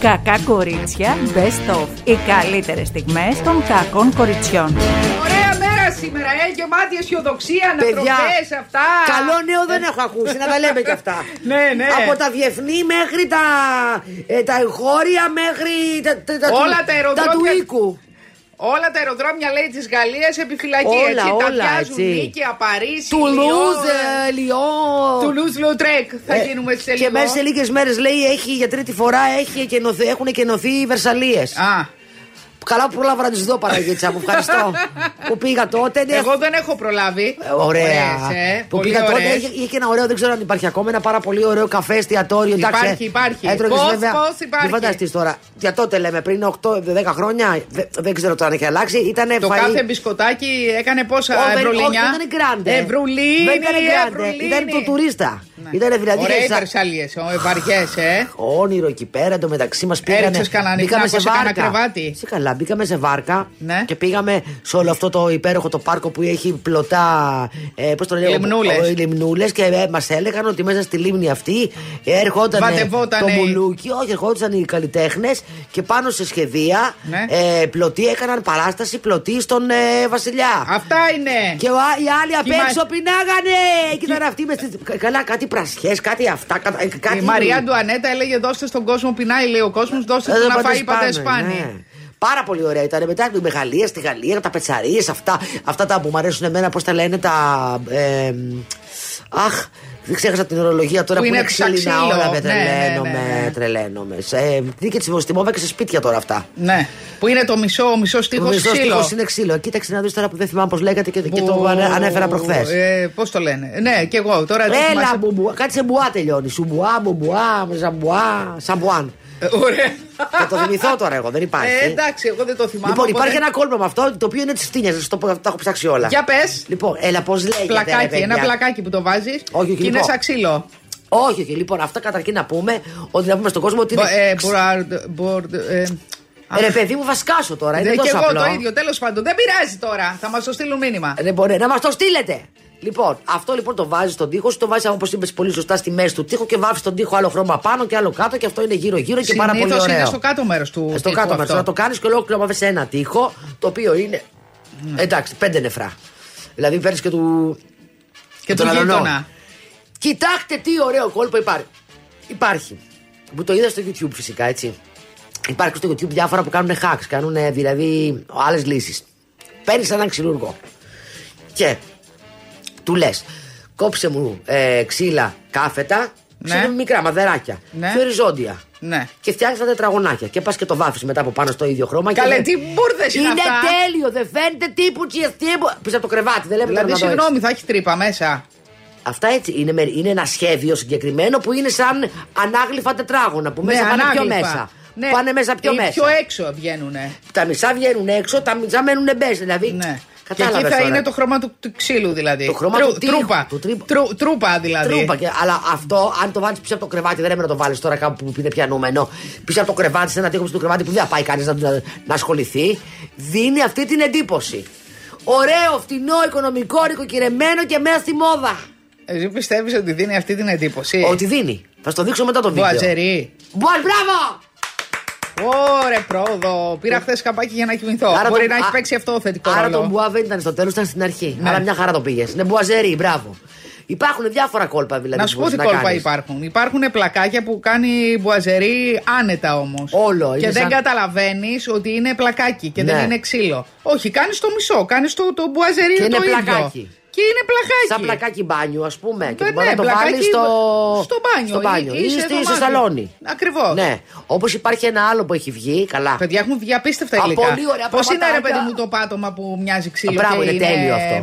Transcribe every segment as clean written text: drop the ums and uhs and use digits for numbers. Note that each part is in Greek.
Κακά κορίτσια Best of. Οι καλύτερες στιγμές των κακών κοριτσιών. Ωραία μέρα σήμερα, γεμάτη αισιοδοξία, ανατροπές, αυτά. Καλό νέο δεν έχω ακούσει, να τα λέμε κι αυτά. Ναι. Από τα διεθνή μέχρι τα εγχώρια μέχρι όλα τα αεροδρόμια του οίκου. Όλα τα αεροδρόμια, λέει, της Γαλλίας επιφυλακή. Όλα, έτσι, όλα, τα πιάζουν έτσι. Νίκαια, Παρίσι, Λιόν. Τουλούζ, Λουτρέκ. Θα γίνουμε σε λίγο. Και μέσα σε λίγες μέρες, λέει, για τρίτη φορά έχουν εκενωθεί οι Βερσαλίες. Καλά που πρόλαβα να τις δω, Παναγίτσα μου, ευχαριστώ. Που πήγα τότε. Εγώ δεν έχω προλάβει. Ωραία. Που πήγα τότε, είχε και ένα ωραίο, δεν ξέρω αν υπάρχει ακόμα, ένα πάρα πολύ ωραίο καφέ, εστιατόριο. Υπάρχει. Πώς υπάρχει. Μην φανταστείς τώρα. Για τότε λέμε, πριν 8-10 χρόνια, δεν ξέρω τώρα αν έχει αλλάξει. Το κάθε μπισκοτάκι έκανε πόσα ευρουλίνια. Όχι, ήταν γκράντε. Ευρουλίνι. Ήταν το τουρίστα. Ήτανε δηλαδή. Ωραία οι Βερσάλιες, βαριές, Όνειρο εκεί πέρα, το μεταξύ μας πήγαμε. Έριξες κανένα νυχτά, σε κάνα κρεβάτι. Καλά, μπήκαμε σε βάρκα και πήγαμε σε όλο αυτό το υπέροχο το πάρκο που έχει πλωτά. Πώς το λέω, λιμνούλες. Και μας έλεγαν ότι μέσα στη λίμνη αυτή έρχονταν το μπουλούκι. Όχι, ερχόντουσαν οι καλλιτέχνες και πάνω σε σχεδία πλωτοί έκαναν παράσταση πλωτή στον Βασιλιά. Αυτά είναι. Και οι άλλοι απ' έξω πεινάγανε. Και ήταν αυτοί με καλά κάτι πρασιές, κάτι αυτά. Η Μαρία Αντουανέτα έλεγε: δώστε στον κόσμο, πεινάει, λέει ο κόσμος, δώστε του να φάει πατεσπάνι. Πάρα πολύ ωραία ήταν. Μετά τη Μεγαλία, στη Γαλλία, τα πετσαρίες, αυτά τα που μου αρέσουν εμένα, πώς τα λένε, τα. Αχ, δεν ξέχασα την ορολογία τώρα που είναι ξύλινα όλα. Τρελαίνομαι. Δίκαι τη Βοστημόβα και σε σπίτια τώρα αυτά. Ναι. Που είναι το μισό στίχο ξύλο. Ο στίχος είναι ξύλο. Κοίταξε να δεις τώρα που δεν θυμάμαι πώς λέγατε και το ανέφερα προχθές. Πώς το λένε. Ναι, και εγώ τώρα. Έλα, κάτι σε μπουά τελειώνει. Σουμπουά, μπουμπουά, σαμπουάν. Ωραία. Θα το θυμηθώ τώρα εγώ, δεν υπάρχει. Εντάξει, εγώ δεν το θυμάμαι. Λοιπόν, υπάρχει ένα κόλπο με αυτό το οποίο είναι τη φτύνια. Τα έχω ψάξει όλα. Για πες. Λοιπόν, έλα, πώς λέγεται. Πλακάκι, ένα πλακάκι που το βάζεις. Όχι, και είναι σαν ξύλο. Όχι. Λοιπόν, αυτά καταρχήν να πούμε ότι να πούμε στον κόσμο ότι. Ρε παιδί μου, βασκάσω τώρα. Είναι και εγώ το ίδιο, τέλος πάντων. Δεν πειράζει τώρα. Θα μας το στείλουν μήνυμα. Δεν μπορεί να μας το στείλετε. Λοιπόν, αυτό λοιπόν το βάζει στον τοίχο, το βάζει όπως είπες πολύ σωστά στη μέση του τοίχου και βάφει τον τοίχο άλλο χρώμα πάνω και άλλο κάτω και αυτό είναι γύρω-γύρω και πάρα πολύ ωραίο. Είναι στο κάτω μέρος του. Στο κάτω μέρος. Να το κάνεις και ολόκληρο βάφει σε ένα τοίχο το οποίο είναι. Εντάξει, 5 νεφρά. Δηλαδή παίρνεις και του. Και του γείτονα. Κοιτάξτε τι ωραίο κόλπο υπάρχει. Που το είδα στο YouTube φυσικά, έτσι. Υπάρχει στο YouTube διάφορα που κάνουν hacks, κάνουν δηλαδή άλλες λύσεις. Παίρνεις έναν ξυλουργό και του λες κόψε μου ξύλα κάθετα, ξύλα μικρά μαδεράκια και οριζόντια. Ναι. Και φτιάχνεις τα τετραγωνάκια και πας και το βάφεις μετά από πάνω στο ίδιο χρώμα. Καλέ, τι μπουρδες είναι αυτά. Είναι τέλειο, δεν φαίνεται τίποτα. Πίσω από το κρεβάτι, δεν λέμε. Δηλαδή, συγγνώμη, θα έχει τρύπα μέσα. Αυτά έτσι είναι ένα σχέδιο συγκεκριμένο που είναι σαν ανάγλυφα τετράγωνα που μέσα πάνε πιο μέσα. Ναι. Πάνε μέσα πιο μέσα. Πιο έξω βγαίνουνε. Τα μισά βγαίνουν έξω, τα μισά μένουν μέσα. Δηλαδή. Ναι. Και εκεί θα είναι το χρώμα του ξύλου δηλαδή. Το χρώμα του τρούπα δηλαδή. Τρούπα, αλλά αυτό, αν το βάλεις πίσω από το κρεβάτι, δεν έπρεπε να το βάλεις τώρα κάπου που είναι πιανούμενο. Πίσω από το κρεβάτι, σε ένα τείχο του κρεβάτι που δεν θα πάει κανείς να ασχοληθεί. Δίνει αυτή την εντύπωση. Ωραίο, φτηνό, οικονομικό, νοικοκυρεμένο και μέσα στη μόδα. Εσύ πιστεύεις ότι δίνει αυτή την εντύπωση? Ότι δίνει. Θα στο δείξω μετά το βίντεο. Μπουαζερί. Μπράβο! Ωραία, πρόοδο. Πήρα χθες καπάκι για να κοιμηθώ. Μπορεί να έχει παίξει αυτό θετικό ρόλο. Άρα το μπουά δεν ήταν στο τέλος, ήταν στην αρχή. Ναι. Αλλά μια χαρά το πήγες. Είναι μπουαζερί, μπράβο. Υπάρχουν διάφορα κόλπα δηλαδή. Να σου πω τι κόλπα υπάρχουν. Υπάρχουν πλακάκια που κάνει μπουαζερί άνετα όμως. Όλο. Και δεν καταλαβαίνεις ότι είναι πλακάκι και δεν είναι ξύλο. Όχι, κάνεις το μισό. Κάνεις το μπουαζερί και το είναι ίδιο. πλακάκι. Και είναι πλακάκι. Σαν πλακάκι μπάνιου, ας πούμε. Και μπορεί να το βάλει στο μπάνιο ή στο σαλόνι. Ακριβώς. Ναι. Όπως υπάρχει ένα άλλο που έχει βγει. Καλά. Παιδιά έχουν βγει απίστευτα υλικά. Πολύ ωραία. Πώς είναι, ρε παιδί μου, το πάτωμα που μοιάζει ξύλο? Μπράβο, και είναι τέλειο αυτό.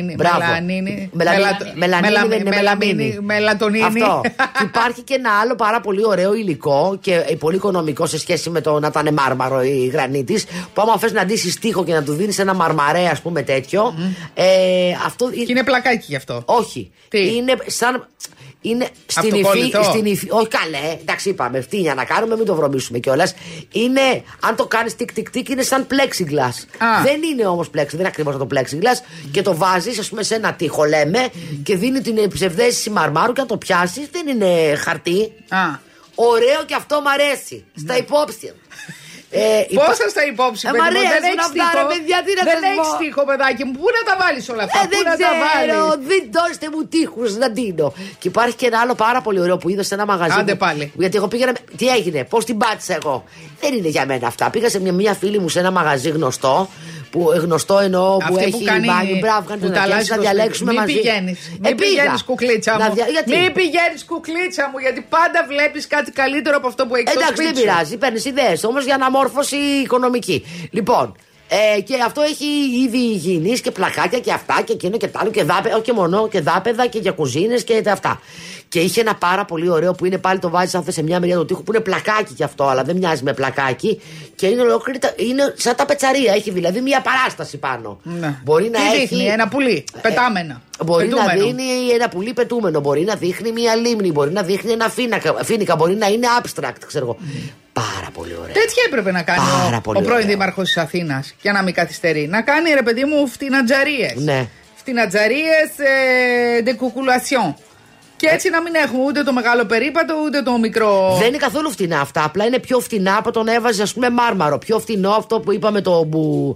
Μελατονίνη. Αυτό. Υπάρχει και ένα άλλο πάρα πολύ ωραίο υλικό και πολύ οικονομικό σε σχέση με το να ήταν μάρμαρο ή γρανίτης. Που άμα θες να ντύσεις τοίχο και να του δίνεις ένα μαρμαρέ, ας πούμε, τέτοιο. Αυτό. Και είναι πλακάκι γι' αυτό. Όχι. Τι? Είναι σαν. Είναι στην υφή. Όχι καλέ, εντάξει, είπαμε. Φτύνια να κάνουμε, μην το βρωμίσουμε κιόλας. Είναι, αν το κάνεις τικ-τικ-τικ, είναι σαν plexiglass. Δεν είναι όμως plexiglass, δεν είναι ακριβώς το plexiglass. Και το βάζεις, ας πούμε, σε ένα τοίχο, λέμε, και δίνει την ψευδαίσθηση μαρμάρου και αν το πιάσεις, δεν είναι χαρτί. Ωραίο και αυτό μ' αρέσει. Στα υπόψη. Πόσα στα υπόψη, παιδί μου, δεν έχεις τείχο, παιδάκι μου. Πού να τα βάλεις όλα αυτά, πού να τα βάλεις? Δεν δώστε μου τείχους να δίνω. Και υπάρχει και ένα άλλο πάρα πολύ ωραίο που είδα σε ένα μαγαζί. Άντε πάλι. Γιατί εγώ πήγαινα. Τι έγινε, πώς την πάτησα εγώ? Δεν είναι για μένα αυτά. Πήγα σε μια φίλη μου σε ένα μαγαζί γνωστό. Που γνωστό εννοώ που έχει μπάνιο. Μπράβο, να διαλέξουμε μαζί. Μην πηγαίνεις κουκλίτσα μου. Μην πηγαίνεις κουκλίτσα μου, γιατί πάντα βλέπεις κάτι καλύτερο από αυτό που έχεις στο σπίτι. Εντάξει, δεν πειράζει, παίρνεις ιδέες όμως για αναμόρφωση οικονομική. Λοιπόν, και αυτό έχει ήδη υγιεινείς και πλακάκια και αυτά και εκείνο και τ' άλλο και δάπεδα, όχι και μόνο, και δάπεδα και για κουζίνες και αυτά. Και είχε ένα πάρα πολύ ωραίο που είναι πάλι το βάζεις σε μια μεριά του τοίχου που είναι πλακάκι κι αυτό, αλλά δεν μοιάζει με πλακάκι και είναι ολόκληρη, είναι σαν τα πετσαρία, έχει δηλαδή μια παράσταση πάνω. Ναι. Μπορεί να έχει. Δείχνει ένα πουλί, πετάμενα. Μπορεί να δίνει ένα πουλί πετούμενο, μπορεί να δείχνει μια λίμνη, μπορεί να δείχνει ένα φίνικα, μπορεί να είναι abstract, ξέρω εγώ. Πάρα πολύ ωραία. Τέτοια έπρεπε να κάνει ο πρώην δήμαρχος της Αθήνας, για να μην καθυστερεί. Να κάνει, ρε παιδί μου, φτηνατζαρίες. Ναι. Φτηνατζαρίες de cuculación. Και έτσι να μην έχουμε ούτε το μεγάλο περίπατο ούτε το μικρό. Δεν είναι καθόλου φτηνά αυτά. Απλά είναι πιο φτηνά από το να έβαζε, ας πούμε, μάρμαρο. Πιο φτηνό αυτό που είπαμε το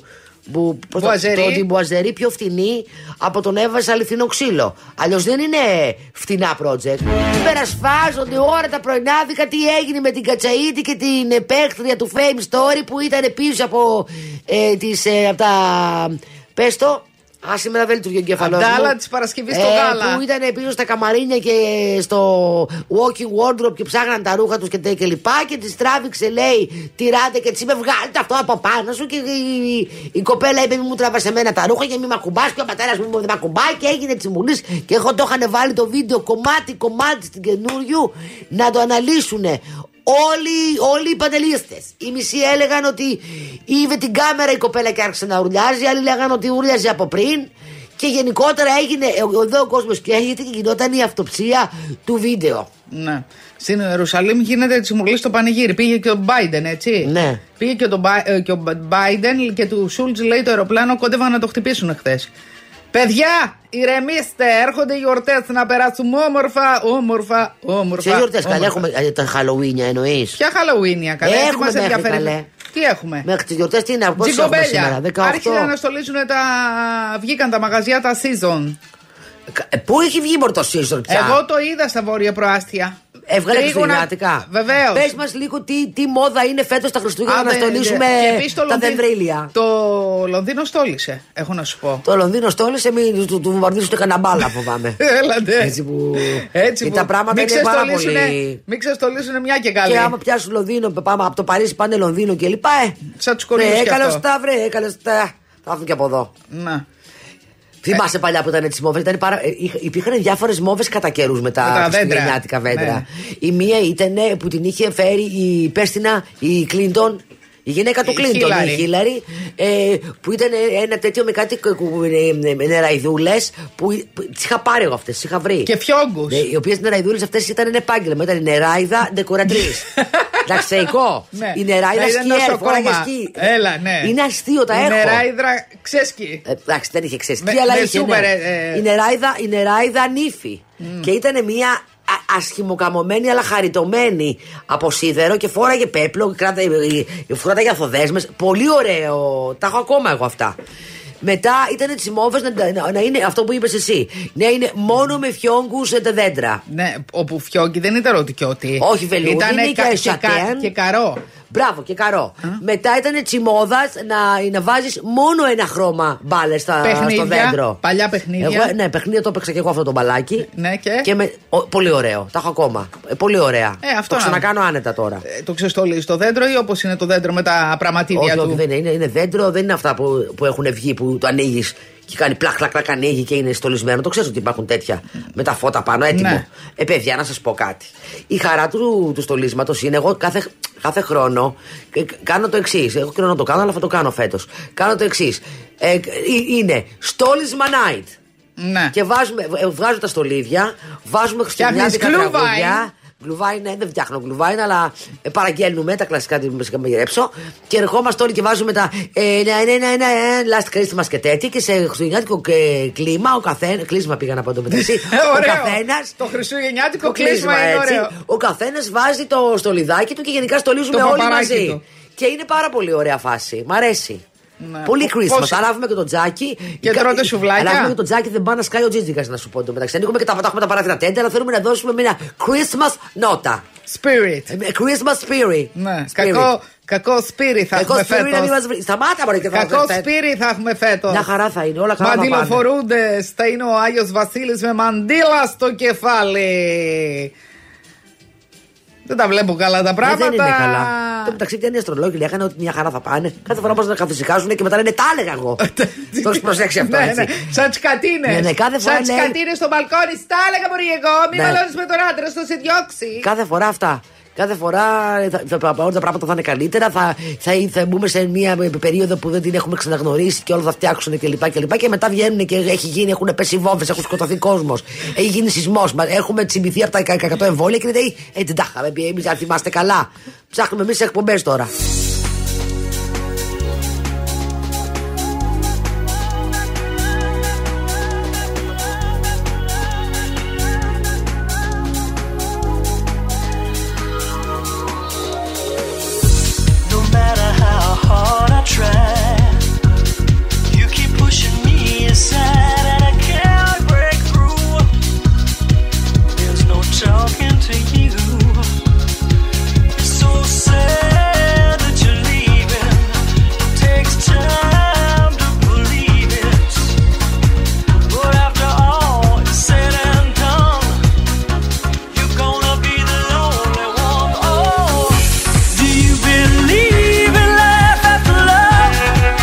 μπουαζερί, πιο φτηνή από τον έβαζε αληθινό ξύλο. Αλλιώς δεν είναι φτηνά project. Περασφάζονται ώρα τα πρωινάδικα τι έγινε με την Κατσαΐτη και την επέκτρια του Fame Story που ήταν πίσω από τα. Πες το. Σήμερα δεν λειτουργεί ο εγκέφαλος μου. Αντάλλα της Παρασκευής στο γάλα. Που ήταν πίσω στα καμαρίνια και στο walking wardrobe και ψάχναν τα ρούχα τους και λοιπά. Και της τράβηξε, λέει, τυράτε και της είπε βγάλτε αυτό από πάνω σου. Και η κοπέλα είπε, μη μου τραβάς εμένα τα ρούχα και μη μ' ακουμπάς. Και ο πατέρας μου δεν μ' ακουμπάει και έγινε τσιμουλής. Και εγώ το είχαν βάλει το βίντεο κομμάτι στην καινούριου να το αναλύσουνε. Όλοι οι παντελίστες. Οι μισοί έλεγαν ότι είδε την κάμερα η κοπέλα και άρχισε να ουρλιάζει. Άλλοι λέγανε ότι ουρλιάζει από πριν. Και γενικότερα έγινε εδώ ο κόσμος καίγεται και γινόταν η αυτοψία του βίντεο. Ναι. Στην Ιερουσαλήμ γίνεται τσιμουλή στο πανηγύρι. Πήγε και ο Biden, έτσι. Ναι. Πήγε και ο Biden και του Σούλτς, λέει, το αεροπλάνο κόντευαν να το χτυπήσουν χθες. Παιδιά, ηρεμήστε, έρχονται οι γιορτές να περάσουμε όμορφα. Σε γιορτές καλά έχουμε τα Χαλοουίνια εννοείς? Ποια Χαλοουίνια καλά? Έχουμε μέχρι καλέ. Τι έχουμε? Μέχρι τις γιορτές τι είναι, πώς έχουμε σήμερα? 18. Άρχισαν να στολίζουν βγήκαν τα μαγαζιά τα season. Πού έχει βγει μόνο το season πια? Εγώ το είδα στα βόρεια προάστια. Έβγαλε χριστουγεννιάτικα. Βεβαίως. Πες μας λίγο τι μόδα είναι φέτος τα Χριστούγεννα να στολίσουμε τα δεντρίλια. Το Λονδίνο στόλισε, έχω να σου πω. Το Λονδίνο στόλισε, μην του βομβαρδίσουν κανένα μπάλα, φοβάμαι. Έλατε. Έτσι που τα πράγματα είναι πάρα πολύ. Μην ξεστολίσουν μια και καλή. Και άμα πιάσουν Λονδίνο, πάμε από το Παρίσι, πάνε Λονδίνο και λοιπά. Σαν τους κορίους. Έκαλος τα. Θα έρθουν και από εδώ. Να. Θυμάσαι παλιά που ήταν έτσι μόβες? Υπήρχαν διάφορες μόβες κατά καιρούς με τα χριστουγεννιάτικα δέντρα. Ναι. Η μία ήταν που την είχε φέρει η Πέστινα, η Κλίντον, η γυναίκα του Κλίντον, η Χίλαρη, που ήταν ένα τέτοιο με κάτι νεραϊδούλες που τις είχα πάρει εγώ αυτές, τις είχα βρει. Και φιόγκους. Οι οποίες νεραϊδούλες αυτές ήταν ένα επάγγελμα. Ήταν η νεράιδα ντεκορατρίς. Ταξεϊκό. Η νεράιδα σκιέρ, φοράγε σκι. Έλα, ναι. Είναι αστείο, τα έχω. Η νεράιδα ξέσκι. Εντάξει, δεν είχε ξέσκι, αλλά είχε. Η νεράιδα νύφη. Και ήταν μια ασχημοκαμωμένη αλλά χαριτωμένη από σίδερο και φόραγε πέπλο, φοράγε αφοδέσμες. Πολύ ωραίο. Τα έχω ακόμα εγώ αυτά. Μετά ήταν τις μόβες να είναι αυτό που είπες εσύ. Να είναι μόνο με φιόγκους τα δέντρα. Ναι, όπου φιόγκι δεν ήταν ότι και ότι. Όχι βελούδι, και καρό. Μπράβο, και καρό. Μετά ήταν τσιμόδας να βάζεις μόνο ένα χρώμα μπάλες στο δέντρο. Παλιά παιχνίδια. Ναι, παιχνίδια το έπαιξα και εγώ αυτό το μπαλάκι. Ναι, και πολύ ωραίο. Τα έχω ακόμα. Πολύ ωραία. Αυτό το ξανακάνω άνετα τώρα. Το ξεστολίζεις το δέντρο ή όπως είναι το δέντρο με τα πραγματίδια του? Όχι, δεν είναι δέντρο, δεν είναι αυτά που έχουν βγει που το ανοίγεις και κάνει πλακ, ανοίγει και είναι στολισμένο. Το ξέρεις ότι υπάρχουν τέτοια με τα φώτα πάνω, έτοιμο. Ναι. Παιδιά, να σας πω κάτι. Η χαρά του στολίσματος είναι εγώ κάθε χρόνο κάνω το εξής. Έχω καιρό να το κάνω, αλλά θα το κάνω φέτος. Κάνω το εξής. Είναι στόλισμα night. Ναι. Και βγάζω τα στολίδια, βάζουμε χριστουγεννιάτικα τραγούδια. Γλουβάιν, δεν φτιάχνω γλουβάιν, αλλά παραγγέλνουμε τα κλασικά του να μαγειρέψω. Και ερχόμαστε όλοι και βάζουμε τα last Christmas και τέτοια. Και σε χριστουγεννιάτικο κλίμα, κλείσμα πήγα να πω το μεταξύ. Ο καθένας. Το χριστουγεννιάτικο κλείσμα είναι ωραίο. Ο καθένας βάζει το στολιδάκι του και γενικά στολίζουμε όλοι μαζί. Και είναι πάρα πολύ ωραία φάση. Μ' αρέσει. Ναι. Πολύ Christmas. Ανάβουμε και το τζάκι. Και τρώτε σουβλάκια. Ανάβουμε και το τζάκι, δεν πάει να σκάει ο Τζίτζικας, να σου πω το μεταξύ. Ανοίγουμε και τα πατάχουμε τα παράθυρα τέντα, αλλά θέλουμε να δώσουμε μια Christmas νότα. Spirit. Christmas spirit. Ναι. Κακό spirit θα έχουμε φέτος. Σταμάτα μωρέ και θα Κακό spirit θα έχουμε φέτος. Μια χαρά θα είναι, όλα καλά. Μαντιλοφορούντες, θα είναι ο Άγιος Βασίλης με μαντίλα στο κεφάλι. Δεν τα βλέπω καλά τα πράγματα. Δεν είναι καλά. Το μεταξύ, τι είναι οι αστρολόγοι λέγανε ότι μια χαρά θα πάνε. Κάθε φορά πας να καθησυχάζουν και μετά λένε τα έλεγα εγώ. Το έχεις προσέξει αυτό, έτσι. Σαν τσικατίνες. Ναι, κάθε φορά. Σαν τσικατίνες στο μπαλκόνι. Τα έλεγα μπορεί εγώ. Μην μαλώνεις με τον άντρα, στο σε διώξει. Κάθε φορά αυτά. Κάθε φορά όλα τα πράγματα θα είναι καλύτερα. Θα μπούμε σε μια περίοδο που δεν την έχουμε ξαναγνωρίσει και όλα θα φτιάξουν κλπ. Και μετά βγαίνουν και έχουν πέσει βόμβες, έχουν σκοτωθεί κόσμος. Έχει γίνει σεισμός. Έχουμε τσιμπηθεί από τα 100 εμβόλια και λέτε, δεν τα είχαμε πει εμείς, αν θυμάστε καλά. Ψάχνουμε εμείς εκπομπές τώρα. Talking to you, it's so sad that you're leaving. Takes time to believe it, but after all is said and done, you're gonna be the lonely one. Oh, do you believe in life after love?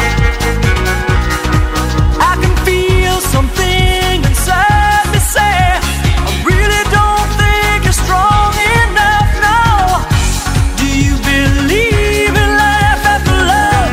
I can feel something inside me say, I really don't strong enough now. Do you believe in life after love?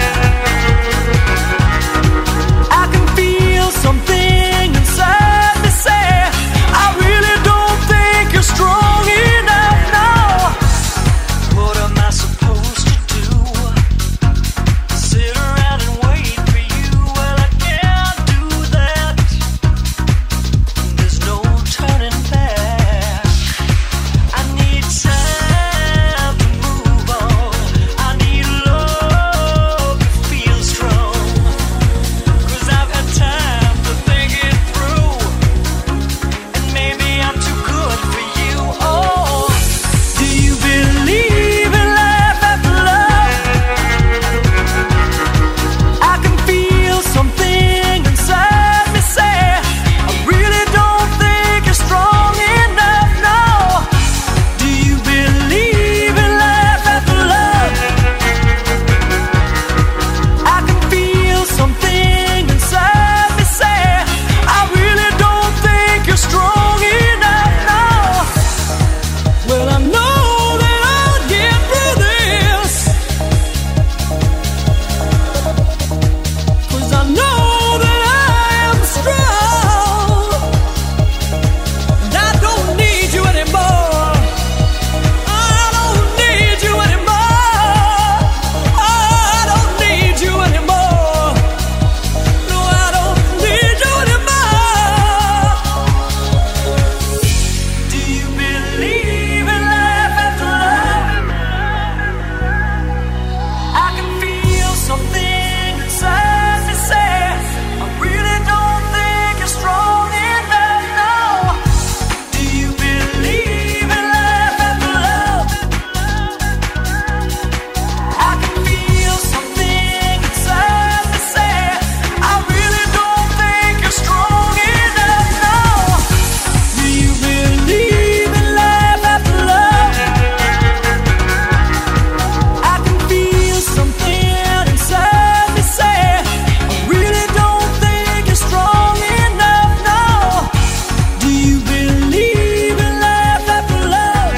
I can feel something inside me say, I really don't think you're strong enough now. What am I supposed to do? Sit around and wait for you? Well, I can't do that. There's no turning back. I need time to move on. I need love to feel strong. 'Cause I've had time to think it through. And maybe I'm too good for you. Oh, do you believe in life after love? I can feel something inside me say, I really don't think you're strong enough now. Do you believe in life after love? I can feel something inside me say, I really don't think you're strong enough now. Well, I know that I'll get through this, 'cause I know that I am strong. And I don't need you anymore. I don't need you anymore. I don't need you anymore. No, I don't need you anymore. Do you believe in life after love? I can feel something inside me say, I really don't think you're strong enough now. Do you believe in life after love? I can feel something inside me say, I really don't think you're strong enough now. Do you believe in life after love? I can feel something inside me say, I really don't think you're strong enough now. Do you believe in life after love?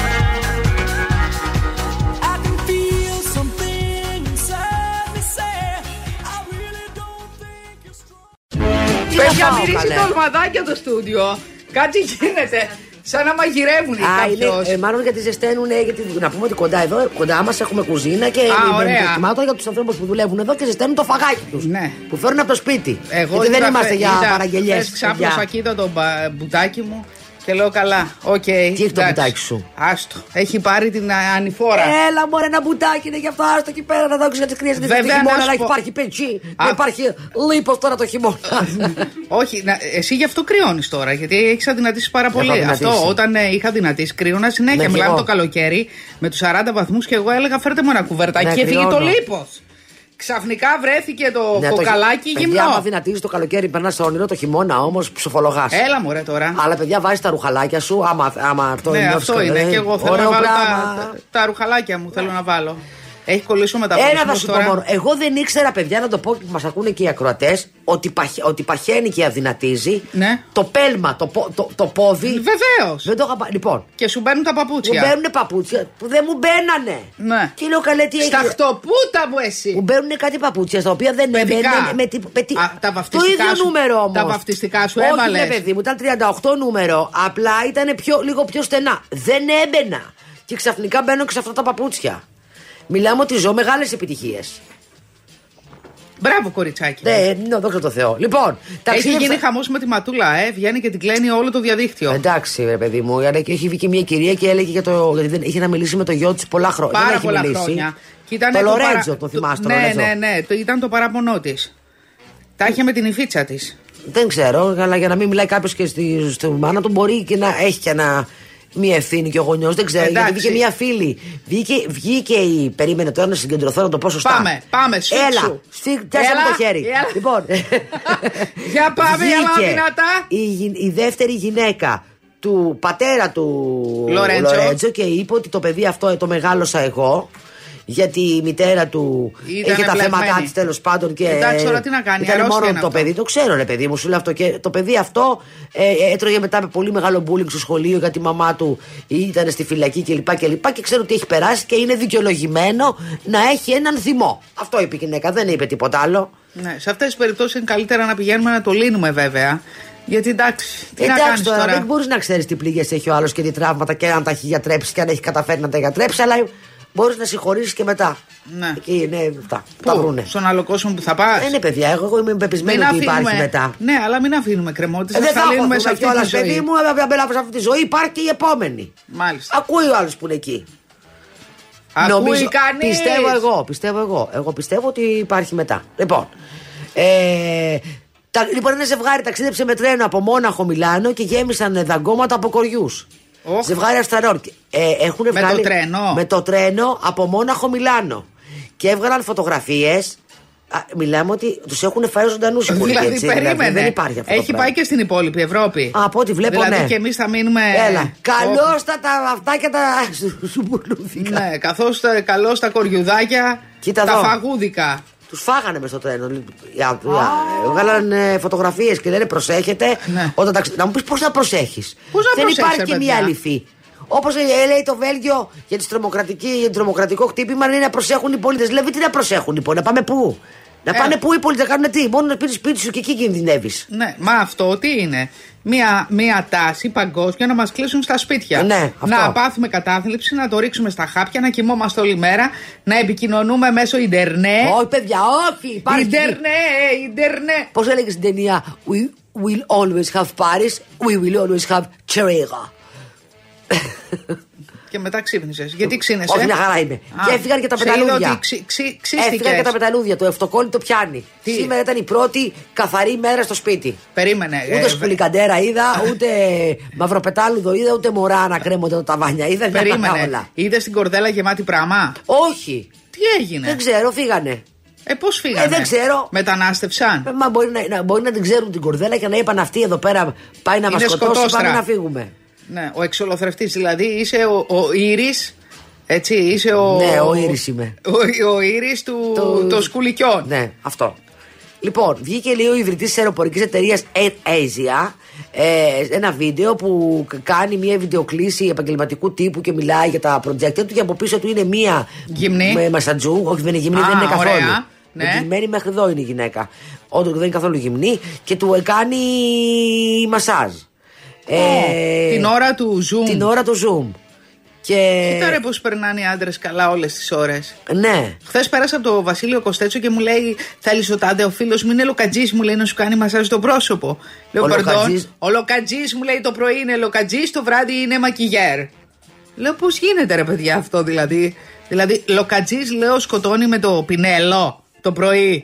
I can feel something inside me say, I really don't think you're strong. Παιδιά, μυρίζει το σμαδάκια το στούντιο. Κάτι γίνεται. Σαν να μαγειρεύουν κάποιος. Μάλλον γιατί ζεσταίνουν. Να πούμε ότι κοντά μας έχουμε κουζίνα και ετοιμάτων για τους ανθρώπους που δουλεύουν εδώ και ζεσταίνουν το φαγάκι τους. Ναι. Που φέρνουν από το σπίτι. Εγώ γιατί δεν είμαστε για παραγγελιές. Ξάπλωσα, κοίτα το μπουτάκι μου. Και λέω καλά, οκ. Τι έχει το μπουτάκι σου? Άστο. Έχει πάρει την ανηφόρα. Έλα, μωρέ, ένα μπουτάκι είναι γι' αυτό. Άστο εκεί πέρα, θα δω για τις κρύες τη χειμώνα. Αλλά υπάρχει πετσί. Υπάρχει λίπος τώρα το χειμώνα. Όχι, εσύ γι' αυτό κρυώνεις τώρα. Γιατί έχεις αδυνατήσει πάρα πολύ. Αυτό όταν είχα αδυνατήσει, κρύωνα συνέχεια. Μιλάμε το καλοκαίρι με τους 40 βαθμούς και εγώ έλεγα φέρτε μου ένα κουβερτάκι και έφυγε το λίπος. Ξαφνικά βρέθηκε το κοκαλάκι γυμνό. Παιδιά, άμα δυνατίζεις το καλοκαίρι, περνάς στο όνειρο, το χειμώνα όμως ψοφολογάς. Έλα μωρέ τώρα. Αλλά παιδιά, βάζεις τα ρουχαλάκια σου. Άμα αυτό είναι. Αυτό είναι. Και εγώ θέλω να βάλω τα ρουχαλάκια μου. Θέλω να βάλω. Έχει κολλήσει ο μεταβολισμός. Ένα θα σου πω μόνο. Εγώ δεν ήξερα, παιδιά, να το πω και που μας ακούνε και οι ακροατές, ότι παχαίνει και αδυνατίζει το πέλμα, το πόδι. Βεβαίως. Δεν το είχα. Λοιπόν. Και σου μπαίνουν τα παπούτσια. Μου μπαίνουν παπούτσια που δεν μου μπαίνανε. Ναι. Και λέω καλέ τι έχει. Στα χτωπούτα μου εσύ. Μου μπαίνουν κάτι παπούτσια στα οποία δεν έμπαινε. Τα βαφτιστικά. Το ίδιο νούμερο όμως. Τα βαφτιστικά σου έβαλες. Όχι, παιδί μου, ήταν 38 νούμερο. Απλά ήταν λίγο πιο στενά. Δεν έμπαινα. Και ξαφνικά μπαίνω και σε αυτά τα παπούτσια. Μιλάμε ότι ζω μεγάλες επιτυχίες. Μπράβο, κοριτσάκι. Ναι, δόξα τω Θεώ. Λοιπόν, έχει γίνει χαμός με τη ματούλα, βγαίνει και την κλαίνει όλο το διαδίκτυο. Εντάξει, ρε παιδί μου, έχει βγει και μια κυρία και έλεγε για το. Γιατί είχε να μιλήσει με το γιο της πολλά χρόνια. Πάρα πολλά χρόνια. Το Λορέτζο, το θυμάστε. Ναι, ήταν το παράπονό της. Τα είχε με την υφίτσα της. Δεν ξέρω, αλλά για να μην μιλάει κάποιος και στη μάνα του, μπορεί και να έχει και μία ευθύνη και ο γονιός, δεν ξέρω. Γιατί βγήκε μία φίλη. Βγήκε η. Περίμενε τώρα να συγκεντρωθώ να το πω σωστά. Πάμε, σφίξου. Έλα, πιάσαμε το χέρι. Λοιπόν. Για πάμε, έλα δυνατά. Η δεύτερη γυναίκα του πατέρα του Λορέτζο και είπε ότι το παιδί αυτό το μεγάλωσα εγώ. Γιατί η μητέρα του είχε τα θέματα της τέλος πάντων. Και εντάξει, τώρα τι να κάνει. Ήταν μόνο το παιδί. Το ξέρω, ρε παιδί μου, σου λέω αυτό. Και το παιδί αυτό έτρωγε μετά με πολύ μεγάλο bullying στο σχολείο γιατί η μαμά του ήταν στη φυλακή κλπ. Και ξέρω ότι έχει περάσει και είναι δικαιολογημένο να έχει έναν θυμό. Αυτό είπε η γυναίκα, δεν είπε τίποτα άλλο. Ναι, σε αυτές τις περιπτώσεις είναι καλύτερα να πηγαίνουμε να το λύνουμε βέβαια. Γιατί εντάξει, τι να κάνεις τώρα. Δεν μπορείς να ξέρεις τι πληγές έχει ο άλλος και τι τραύματα και αν τα έχει γιατρέψει και αν έχει καταφέρει να τα γιατρέψει, αλλά. Μπορείς να συγχωρήσεις και μετά. Ναι. Εκεί είναι αυτά. Πού, στον άλλο κόσμο που θα πας. Ναι, παιδιά, εγώ είμαι πεπισμένη ότι υπάρχει μετά. Ναι, αλλά μην αφήνουμε κρεμότητες. Δεν θα λύνουμε σε αυτή τη ζωή. Παιδί μου, σε αυτή τη ζωή υπάρχει και η επόμενη. Mάλιστα. Ακούει ο άλλος που είναι εκεί. Ακούει κανείς. Πιστεύω εγώ. Εγώ πιστεύω ότι υπάρχει μετά. Λοιπόν. Λοιπόν, ένα ζευγάρι ταξίδεψε με τρένο από Μόναχο Μιλάνο και γέμισαν δαγκώματα από κοριούς. Ζευγάρι Αυστραλών. Έχουν βγάλει με το τρένο από Μόναχο Μιλάνο. Και έβγαλαν φωτογραφίες. Μιλάμε ότι τους έχουν φάει ζωντανούς οι πολιτικοί. Δηλαδή, περίμενε. Δεν υπάρχει αυτό. Έχει πάει και στην υπόλοιπη Ευρώπη. Από ό,τι βλέπω, δηλαδή, ναι. και εμείς θα μείνουμε. Έλα. Καλώς τα αυτάκια τα σουμπουλούδικα. Ναι, καλώς τα κοριουδάκια. Κοίτα τα εδώ. φαγούδικα. Τους φάγανε μες στο τρένο. Βγάλαν φωτογραφίες και λένε προσέχετε. Ναι. Να μου πεις πώς να προσέχεις. Δεν υπάρχει και μια αληθή. Όπως λέει το Βέλγιο για το τρομοκρατικό χτύπημα, λέει να προσέχουν οι πολίτες. Δηλαδή τι να προσέχουν οι πολίτες, να πάμε πού. Να πάνε πού οι πολίτες, να κάνουν τι. Μόνο να πεις σπίτι σου και εκεί κινδυνεύεις. Ναι, μα αυτό τι είναι. Μια τάση παγκόσμια να μας κλείσουν στα σπίτια. Ναι, να πάθουμε κατάθλιψη, να το ρίξουμε στα χάπια, να κοιμόμαστε όλη μέρα, να επικοινωνούμε μέσω Ιντερνετ. Όχι, παιδιά, όχι. Υπάρχει. Ιντερνετ. Πώς έλεγε στην ταινία, We will always have Paris, we will always have Cherega. Και μετά ξύπνησες. Γιατί ξύνεσαι? Όχι, μια χαρά είμαι. Και έφυγαν και τα πεταλούδια. Έφυγαν και τα πεταλούδια. Το ευτοκόλλητο πιάνει. Σήμερα ήταν η πρώτη καθαρή μέρα στο σπίτι. Περίμενε. Ούτε σκουλικαντέρα είδα, ούτε μαυροπετάλουδο είδα, ούτε μωρά να κρέμονται τα ταβάνια. Είδα. Περίμενε. Είδες την κορδέλα γεμάτη πράγμα? Όχι. Τι έγινε? Δεν ξέρω, φύγανε. Πώς φύγανε? Δεν ξέρω. Μετανάστευσαν. Μα μπορεί να την ξέρουν την κορδέλα και να είπαν αυτή εδώ πέρα πάει να μας σκοτώσει, πάμε να φύγουμε. Ναι, ο εξολοθρευτής δηλαδή είσαι ο Ήρης. Έτσι, είσαι ο. Ναι, ο Ήρης είμαι. Ο Ήρης των σκουλικιών. Ναι, αυτό. Λοιπόν, βγήκε λίγο ο ιδρυτής της αεροπορικής εταιρείας AirAsia. Ένα βίντεο που κάνει μια βιντεοκλήση επαγγελματικού τύπου και μιλάει για τα project του και από πίσω του είναι μια γυμνή. Με μασατζού. Όχι, δεν είναι γυμνή, δεν είναι καθόλου. Ωραία. Ναι. Γυμμένη μέχρι εδώ είναι η γυναίκα. Όντως δεν είναι καθόλου γυμνή και του κάνει μασάζ. Την ώρα του Zoom. Την ώρα του Zoom. Και... Κοίτα ρε πως περνάνε οι άντρες καλά όλες τις ώρες. Ναι. Χθες πέρασα από το Βασίλειο Κοστέτσο και μου λέει: θέλεις ο τάδε ο φίλος μου είναι λοκατζής, μου λέει, να σου κάνει μασάζ στο πρόσωπο. Λέω: Παρντών. Ο λοκατζής μου λέει το πρωί είναι λοκατζής, το βράδυ είναι μακιγιέρ. Λέω: πώς γίνεται ρε παιδιά αυτό δηλαδή. Δηλαδή, λοκατζής λέω σκοτώνει με το πινέλο το πρωί.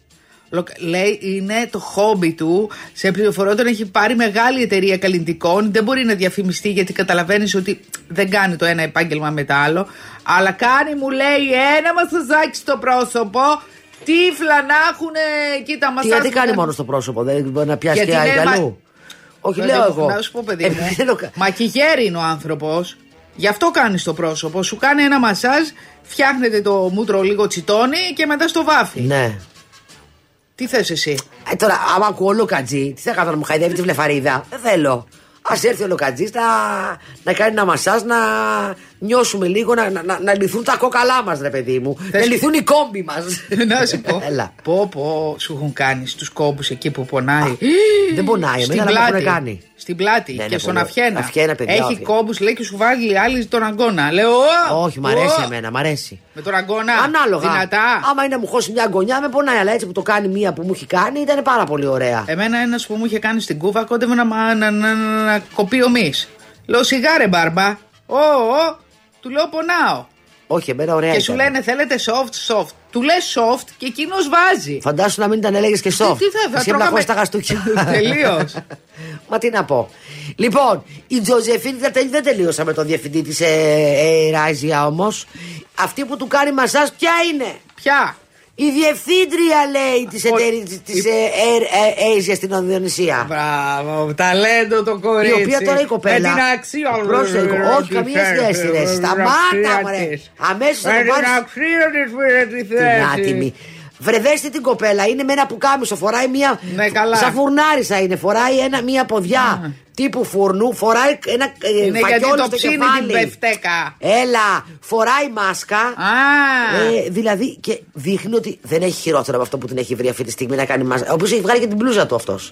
Λέει είναι το χόμπι του. Σε πληροφορώ τον έχει πάρει μεγάλη εταιρεία καλλιτικών. Δεν μπορεί να διαφημιστεί γιατί καταλαβαίνεις ότι δεν κάνει το ένα επάγγελμα με το άλλο. Αλλά κάνει, μου λέει, ένα μασαζάκι στο πρόσωπο. Τύφλα να έχουν εκεί τα μασάζ. Γιατί κάνει μόνο στο πρόσωπο, δεν μπορεί να πιάσει και αλλού. Όχι, λέω εγώ. Να σου πω, παιδί μου. Μακιγέρ είναι ο άνθρωπος. Γι' αυτό κάνει στο πρόσωπο. Σου κάνει ένα μασάζ, φτιάχνεται το μούτρο λίγο τσιτώνει και μετά στο βάφει. Ναι. Τι θες εσύ? Τώρα, άμα ακούω λοκατζή, τι θα κάνω να μου χαϊδεύει τη βλεφαρίδα? Δεν θέλω. Ας έρθει ο λοκατζής να κάνει ένα μασάζ, να νιώσουμε λίγο, να λυθούν τα κόκαλά μας, ρε παιδί μου. Να λυθούν οι κόμποι μας. Να σου πω. Πω, σου έχουν κάνει στους κόμπους εκεί που πονάει. Δεν πονάει, εμένα δεν έχουν κάνει. Στην πλάτη Ναι, και στον Αφιένα. Παιδιά, έχει κόμπους, λέει, και σου βάλει άλλη τον αγκώνα. Λέω, όχι, μ' αρέσει εμένα, μ' αρέσει. Με τον αγκώνα. Ανάλογα. Δυνατά. Άμα είναι να μου χώσει μια αγκονιά, με πονάει. Αλλά έτσι που το κάνει μία που μου έχει κάνει, ήταν πάρα πολύ ωραία. Εμένα ένας που μου είχε κάνει στην Κούβα κόντευε να κοπεί ο μυς. Λέω, σιγάρε μπάρμπα. Του λέω, πονάω. Όχι, εμένα ωραία. Και σου λένε, θέλετε soft. Του λες soft και εκείνος βάζει. Φαντάσου να μην ήταν έλεγες και soft. Τι θα τρώγαμε... να χωρίς τα γαστούκια. Τελείως. Μα τι να πω. Λοιπόν, η Τζοζεφίνη δεν τελείωσα με τον διευθυντή της Ράζια όμως. Αυτή που του κάνει μασάζ ποια είναι? Ποια? Η διευθύντρια, λέει, της Asia στην Ινδονησία. Μπράβο, ταλέντο το κορίτσι. Η οποία τώρα η κοπέλα. Με την αξία. Όχι, καμία σχέση, ρε. Σταμάτα, μωρέ. Αμέσως θα το πάρεις. Με την αξία της πήρε τη θέση. Την άτιμη. Βρεδέστε την κοπέλα, είναι με ένα πουκάμισο. Φοράει μία. Ναι, καλά. Σαν φουρνάρισα είναι. Φοράει μία ποδιά τύπου φουρνού. Φοράει ένα φακιόλο στο κεφάλι. Την πεφτέκα. Έλα, φοράει μάσκα. Δηλαδή και δείχνει ότι δεν έχει χειρότερο από αυτό που την έχει βρει αυτή τη στιγμή να κάνει μάσκα. Ο οποίος έχει βγάλει και την μπλούζα του αυτός.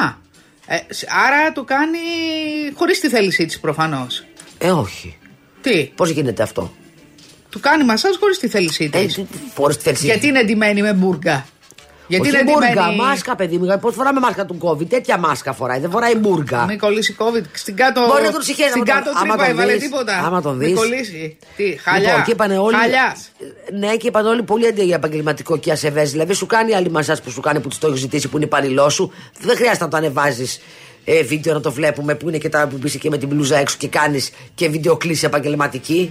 Άρα το κάνει χωρίς τη θέλησή της προφανώς. Όχι. Τι? Πώς γίνεται αυτό? Του κάνει μασάζ χωρίς τη θέλησή της. Γιατί είναι ντυμένη με μπουργκα? Γιατί όχι είναι μπουργκα, μάσκα, παιδί μου. Πώς φοράμε μάσκα του COVID? Τέτοια μάσκα φοράει, δεν φοράει μπουργκα. Μην κολλήσει COVID. Στην κάτω. Μπορεί να τον ψυχαίνει. Στην κάτω τρύπα έβαλε τίποτα. Άμα τον δεις. Μην κολλήσει. Τι, χαλιά. Λοιπόν, Χαλιά. Ναι, και είπαν όλοι πολύ αντιεπαγγελματικό και ασεβές. Δηλαδή σου κάνει άλλη μασάζ που σου κάνει που του το έχει ζητήσει, που είναι υπαλληλό σου. Δεν χρειάζεται να το ανεβάζει βίντεο να το βλέπουμε, που είναι και τα που μπει και με την μπλούζα έξω και κάνει και βιντεοκλήση επαγγελματική.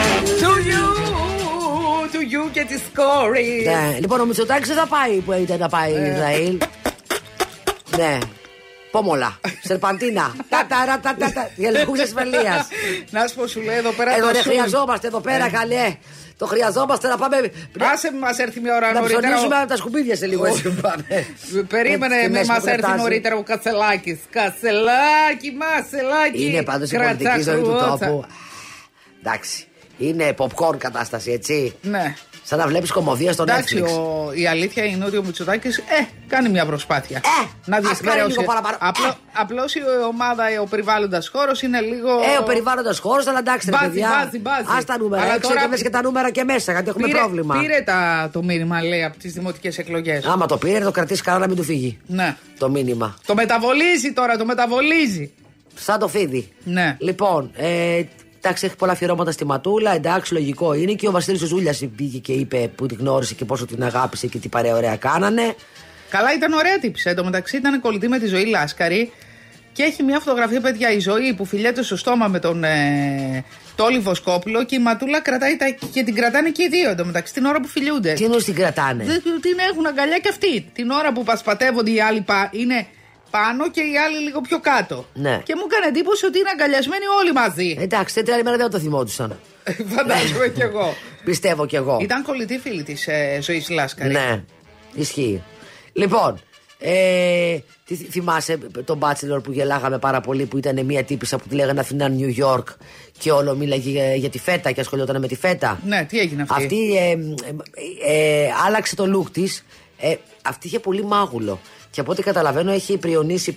You και τη κόρη. Ναι, λοιπόν, ο Μητσοτάκης δεν θα πάει που ήταν να πάει Ισραήλ. Ναι. Πόμολα, Σερπαντίνα. Για λεγούς ασφαλείας. Να σου πω, σου λέει εδώ πέρα. Εδώ δεν χρειαζόμαστε εδώ πέρα, καλέ. Το χρειαζόμαστε να πάμε. Άσε μας έρθει μια ώρα νωρίτερα. Να ψωνίσουμε τα σκουπίδια σε λίγο. Περίμενε, μας έρθει νωρίτερα ο Κασελάκης. Κασελάκι, μασελάκι. Είναι πάντως η πολιτική ζωή του τόπου. Εντάξει. Είναι popcorn κατάσταση, έτσι. Ναι. Σαν να βλέπεις κομμωδία στο Netflix. Εντάξει, η αλήθεια είναι ότι ο Μητσοτάκης κάνει μια προσπάθεια. Να διεκπαιρεώσει λίγο παραπάνω. Απλώς η ομάδα, ο περιβάλλοντας χώρος είναι λίγο. Ο περιβάλλοντας χώρος, αλλά εντάξει, ρε παιδιά. Ας τα νούμερα έξω και μέσα και τα νούμερα και μέσα, γιατί έχουμε πρόβλημα. Πήρε το μήνυμα, λέει, από τις δημοτικές εκλογές. Άμα το πήρε, το κρατήσει καλά να μην του φύγει. Ναι. Το μήνυμα. Το μεταβολίζει τώρα, το μεταβολίζει. Σαν το φίδι. Ναι. Λοιπόν, εντάξει, έχει πολλά αφιερώματα στη Ματούλα. Εντάξει, λογικό είναι. Και ο Βασίλης ο Ζούλιας πήγε και είπε που την γνώρισε και πόσο την αγάπησε και τι παρέα ωραία κάνανε. Καλά, ήταν ωραία τύψη. Εν τω μεταξύ ήταν κολλητή με τη Ζωή Λάσκαρη. Και έχει μια φωτογραφία, παιδιά, η Ζωή που φιλιέται στο στόμα με τον Τόλι Βοσκόπουλο. Και η Ματούλα κρατάει και την κρατάνε και οι δύο εν τω μεταξύ την ώρα που φιλιούνται. Τι εννοείς την κρατάνε? Την έχουν αγκαλιά και αυτοί. Την ώρα που πασπατεύονται οι άλλοι είναι πάνω και οι άλλοι λίγο πιο κάτω. Ναι. Και μου έκανε εντύπωση ότι είναι αγκαλιασμένοι όλοι μαζί. Εντάξει, τέτοια άλλη μέρα δεν το θυμόντουσαν. Φαντάζομαι κι εγώ. Πιστεύω κι εγώ. Ήταν κολλητή φίλη της Ζωής Λάσκαρη. Ναι, ισχύει. Λοιπόν, θυμάσαι τον Bachelor που γελάγαμε πάρα πολύ, που ήταν μια τύπισσα που τη λέγανε Αθηνά Νιου Γιόρκ και όλο μίλαγε για τη φέτα και ασχολιόταν με τη φέτα. Ναι, τι έγινε αυτή? Αυτή άλλαξε το look της. Αυτή είχε πολύ μάγουλο. Και από ό,τι καταλαβαίνω έχει πριονίσει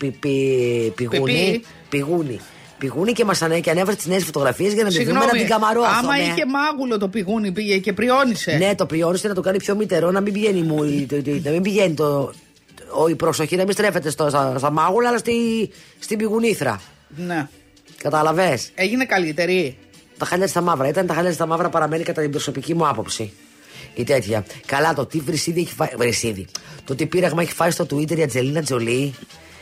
πηγούνι και μας ανέβασε τις νέες φωτογραφίες για να τη δούμε να την καμαρώσουμε. Άμα είχε μάγουλο το πηγούνι, πήγε και πριόνισε. Ναι, το πριόνισε να το κάνει πιο μητερό, να μην πηγαίνει η προσοχή να μην στρέφεται στα μάγουλα, αλλά στην πηγουνήθρα. Ναι. Καταλαβες. Έγινε καλύτερη. Τα χάλια στα μαύρα. Ήταν τα χάλια στα μαύρα, παραμένει κατά την προσωπική μου άποψη. Η τέτοια. Καλά, το τι βρυσίδι έχει φάει. Βρυσίδι. Το τι πείραγμα έχει φάει στο Twitter η Ατζελίνα Τζολί.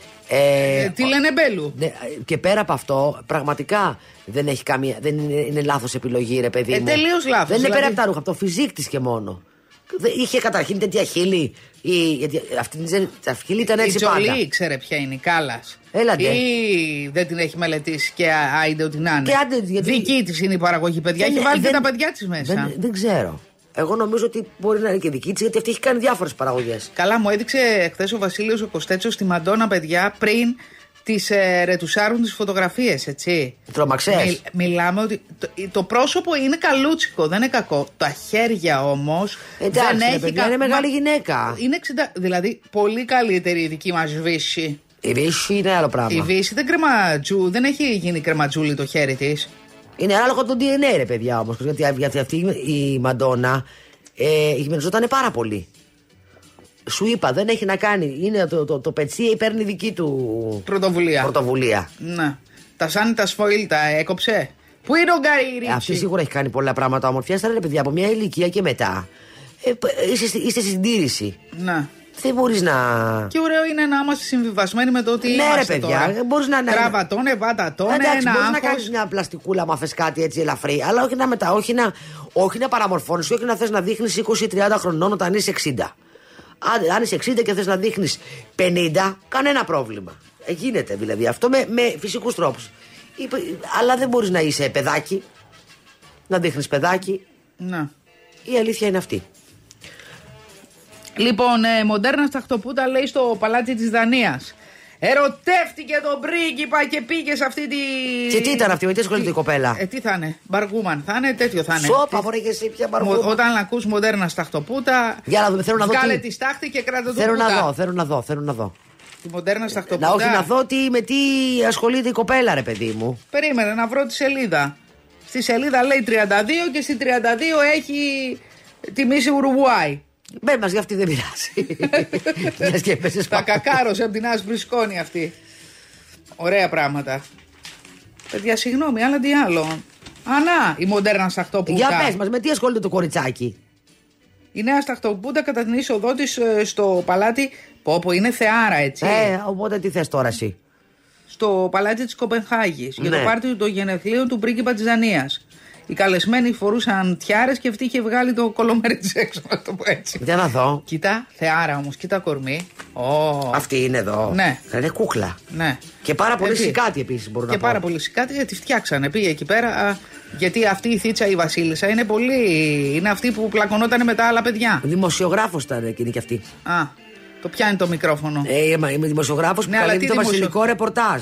Τι λένε Μπέλου. Ναι, και πέρα από αυτό, πραγματικά δεν έχει καμία. Δεν είναι λάθος επιλογή, ρε παιδί μου. Τελείως λάθος. Δεν είναι δηλαδή... πέρα από τα ρούχα, από το φιζίκ της και μόνο. Είχε καταρχήν τέτοια χείλη. Γιατί αυτή τα χείλη ήταν έτσι πάντα. Η Τζολί ήξερε ποια είναι η Κάλλας. Έλατε. Ή δεν την έχει μελετήσει και άιντε ότι να είναι. Και άντε, γιατί... Δική της είναι η παραγωγή, παιδιά. Έχει βάλει και τα παιδιά της μέσα. Δεν ξέρω. Εγώ νομίζω ότι μπορεί να είναι και δική της, γιατί αυτή έχει κάνει διάφορες παραγωγές. Καλά, μου έδειξε χθες ο Βασίλειος ο Κωστέτσος στη Μαντόνα, παιδιά, πριν τις ρετουσάρουν τις φωτογραφίες, έτσι. Τρομαξές. Μιλάμε ότι το πρόσωπο είναι καλούτσικο, δεν είναι κακό. Τα χέρια όμως. Εντάξει, δεν έχει παιδιά, είναι μεγάλη γυναίκα. Είναι 60, δηλαδή πολύ καλύτερη η δική μας Βύση. Η Βύση είναι άλλο πράγμα. Η Βύση δεν έχει γίνει κρεματζούλη το χέρι της. Είναι ανάλογο το DNA, ρε παιδιά όμως. Γιατί αυτή η Μαντόνα γυμναζόταν πάρα πολύ. Σου είπα, δεν έχει να κάνει. Είναι το πετσί, παίρνει δική του πρωτοβουλία. Ναι. Τα σαν τα σφοήλ τα έκοψε. Πού είναι ο Γκάι Ρίτσι? Αυτή σίγουρα έχει κάνει πολλά πράγματα ομορφιά. Ρε παιδιά, από μια ηλικία και μετά είστε στη συντήρηση. Ναι. Δεν μπορείς να. Και ωραίο είναι να είμαστε συμβιβασμένοι με το ότι ναι, είμαστε ρε παιδιά, τώρα. μπορείς να. Κραβατώνε, βατατώνε, εντάξει, μπορείς άγχος. να κάνεις μια πλαστικούλα, μα θες κάτι έτσι ελαφρύ. Αλλά όχι να παραμορφώνεις, όχι να θες να δείχνεις 20-30 χρονών όταν είσαι 60. Αν είσαι 60 και θες να δείχνεις 50, κανένα πρόβλημα. Γίνεται δηλαδή αυτό με φυσικούς τρόπους. Αλλά δεν μπορείς να είσαι παιδάκι, να δείχνεις παιδάκι. Ναι. Η αλήθεια είναι αυτή. Λοιπόν, μοντέρνα σταχτοπούτα λέει στο παλάτι της Δανίας. Ερωτεύτηκε τον πρίγκιπα και πήγε σε αυτή τη. Και τι ήταν αυτή, με τι ασχολείται η κοπέλα? Τι θα είναι, μπαργούμαν, θα είναι τέτοιο θα είναι. Σόπα, μπορεί και εσύ πια μπαργούμαν. Όταν ακούς μοντέρνα σταχτοπούτα. Για να δούμε, θέλω να δω. Βγάλε τη στάχτη και κράτα το θέλω πουτά. Θέλω να δω. Τη μοντέρνα σταχτοπούτα. Όχι να δω με τι ασχολείται η κοπέλα, ρε παιδί μου. Περίμενε να βρω τη σελίδα. Στη σελίδα λέει 32 και στη 32 έχει τη Μίση Ουρουγουάη. Μπε μας, για αυτή δεν πειράζει. Τα κακάρωσε από την άσπρη σκόνη αυτή. Ωραία πράγματα. Παιδιά, συγγνώμη, αλλά τι άλλο. Ανά, η μοντέρνα σταχτοπούτα. Για πες μας, με τι ασχολείται το κοριτσάκι? Η νέα σταχτοπούτα κατά την είσοδό της στο παλάτι. Πω, είναι θεάρα, έτσι. Οπότε τι θες τώρα εσύ? Στο παλάτι της Κοπενχάγης. Ναι. Για το πάρτι των γενεθλίων του πρίγκιπα της Δανίας. Οι καλεσμένοι φορούσαν τιάρες και αυτή είχε βγάλει το κολομέρι της έξω, να το πω έτσι. Για να δω. Κοίτα, θεάρα όμως, κοίτα κορμί. Αυτή είναι εδώ. Ναι. Είναι κούκλα. Ναι. Και πάρα πολύ σικάτι επίσης μπορούν να πω. Και πάρα πολύ σικάτι γιατί φτιάξανε. Πήγε εκεί πέρα. Γιατί αυτή η θίτσα η Βασίλισσα είναι πολύ. Είναι αυτή που πλακωνόταν με τα άλλα παιδιά. Δημοσιογράφος ήταν εκείνη και αυτή. Το πιάνει το μικρόφωνο. Είμαι δημοσιογράφος που καλύπτει το βασιλικό ρεπορτάζ.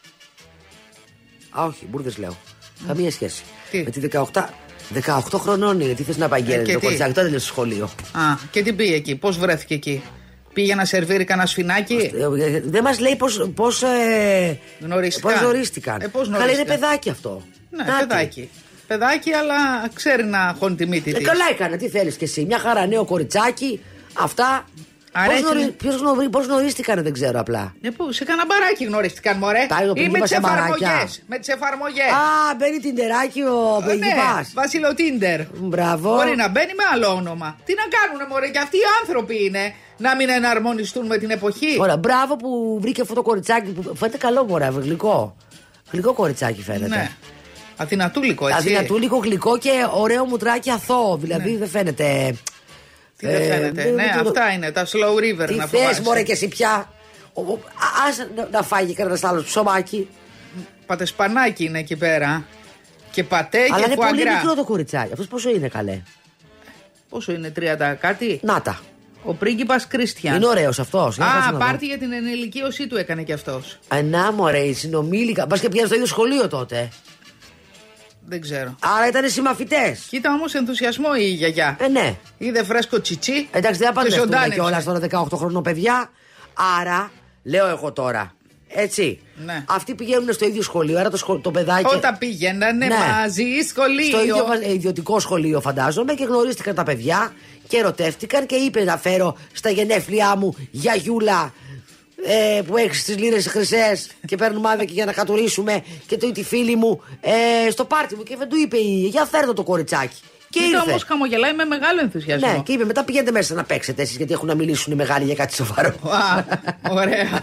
Όχι, μπουρδες λέω. Καμία σχέση. Τι? Με τη 18 χρονών είναι. Τι θες να παγγέλνει το κοριτσάκι, τότε είναι στο σχολείο. Και τι πήγε εκεί, πώς βρέθηκε εκεί? Πήγε να σερβίρει κανένα σφινάκι. Δεν μας λέει πώς γνωρίστηκαν. Καλά, είναι παιδάκι αυτό. Ναι, παιδάκι. Παιδάκι, αλλά ξέρει να χώνει τη μύτη της. Καλά έκανε, τι θέλεις κι εσύ. Μια χαρά νέο κοριτσάκι. Αυτά. Πώς γνωρίστηκαν, δεν ξέρω απλά. Πού, σε κανένα μπαράκι γνωρίστηκαν, μωρέ. Ή με τις εφαρμογές. Με τις εφαρμογές. Μπαίνει τιντεράκι ο πριγκιπάς. Βασίλο Τίντερ. Μπράβο. Μπορεί να μπαίνει με άλλο όνομα. Τι να κάνουνε, μωρέ, και αυτοί οι άνθρωποι είναι. Να μην εναρμονιστούν με την εποχή. Ωραία, μπράβο που βρήκε αυτό το κοριτσάκι που φαίνεται καλό, μωρέ, γλυκό. Γλυκό κοριτσάκι φαίνεται. Ναι. Αθηνατούλικο, έτσι. Αθηνατούλικο, γλυκό και ωραίο μουτράκι αθώο. Δηλαδή δεν φαίνεται. Τι δεν φαίνεται. Ναι, αυτά είναι τα slow river. Τι να θες, μωρέ, και εσύ πια. Ας να φάγει κανένας άλλος ψωμάκι. Πατεσπανάκι είναι εκεί πέρα. Και πατέ και αλλά είναι φουαγκρά. πολύ μικρό το κοριτσάκι. Αυτός πόσο είναι, καλέ? Πόσο είναι, 30 κάτι? Να τα. Ο πρίγκιπας Κρίστιαν. Είναι ωραίος αυτός. Πάρτι για την ενηλικίωσή του έκανε κι αυτός. Να, μωρέ, η συνομήλικα. Μπας και πιάνει στο ίδιο σχολείο τότε. Δεν ξέρω. Άρα ήταν συμμαθητές. Κοίτα όμως ενθουσιασμό η γιαγιά. Ναι. Είδε φρέσκο τσιτσί. Εντάξει, δεν θα και παντρευτούν κιόλας τώρα 18 χρονών παιδιά. Άρα, λέω εγώ τώρα. Έτσι. Ναι. Αυτοί πηγαίνουν στο ίδιο σχολείο, άρα το παιδάκι. Όταν πήγαινανε μαζί σχολείο. Στο ίδιο ιδιωτικό σχολείο, φαντάζομαι, και γνωρίστηκαν τα παιδιά και ερωτεύτηκαν και είπε να φέρω στα γενέθλιά μου γιαγιούλα που έχει τις λίρες χρυσές και παίρνουμε άδεια και για να κατουρίσουμε και τη φίλη μου στο πάρτι μου. Και δεν του είπε για φέρνω το κοριτσάκι. Και ήρθε όμως χαμογελάει με μεγάλο ενθουσιασμό. Ναι, και είπε μετά πηγαίνετε μέσα να παίξετε εσείς, γιατί έχουν να μιλήσουν οι μεγάλοι για κάτι σοβαρό. Ωραία.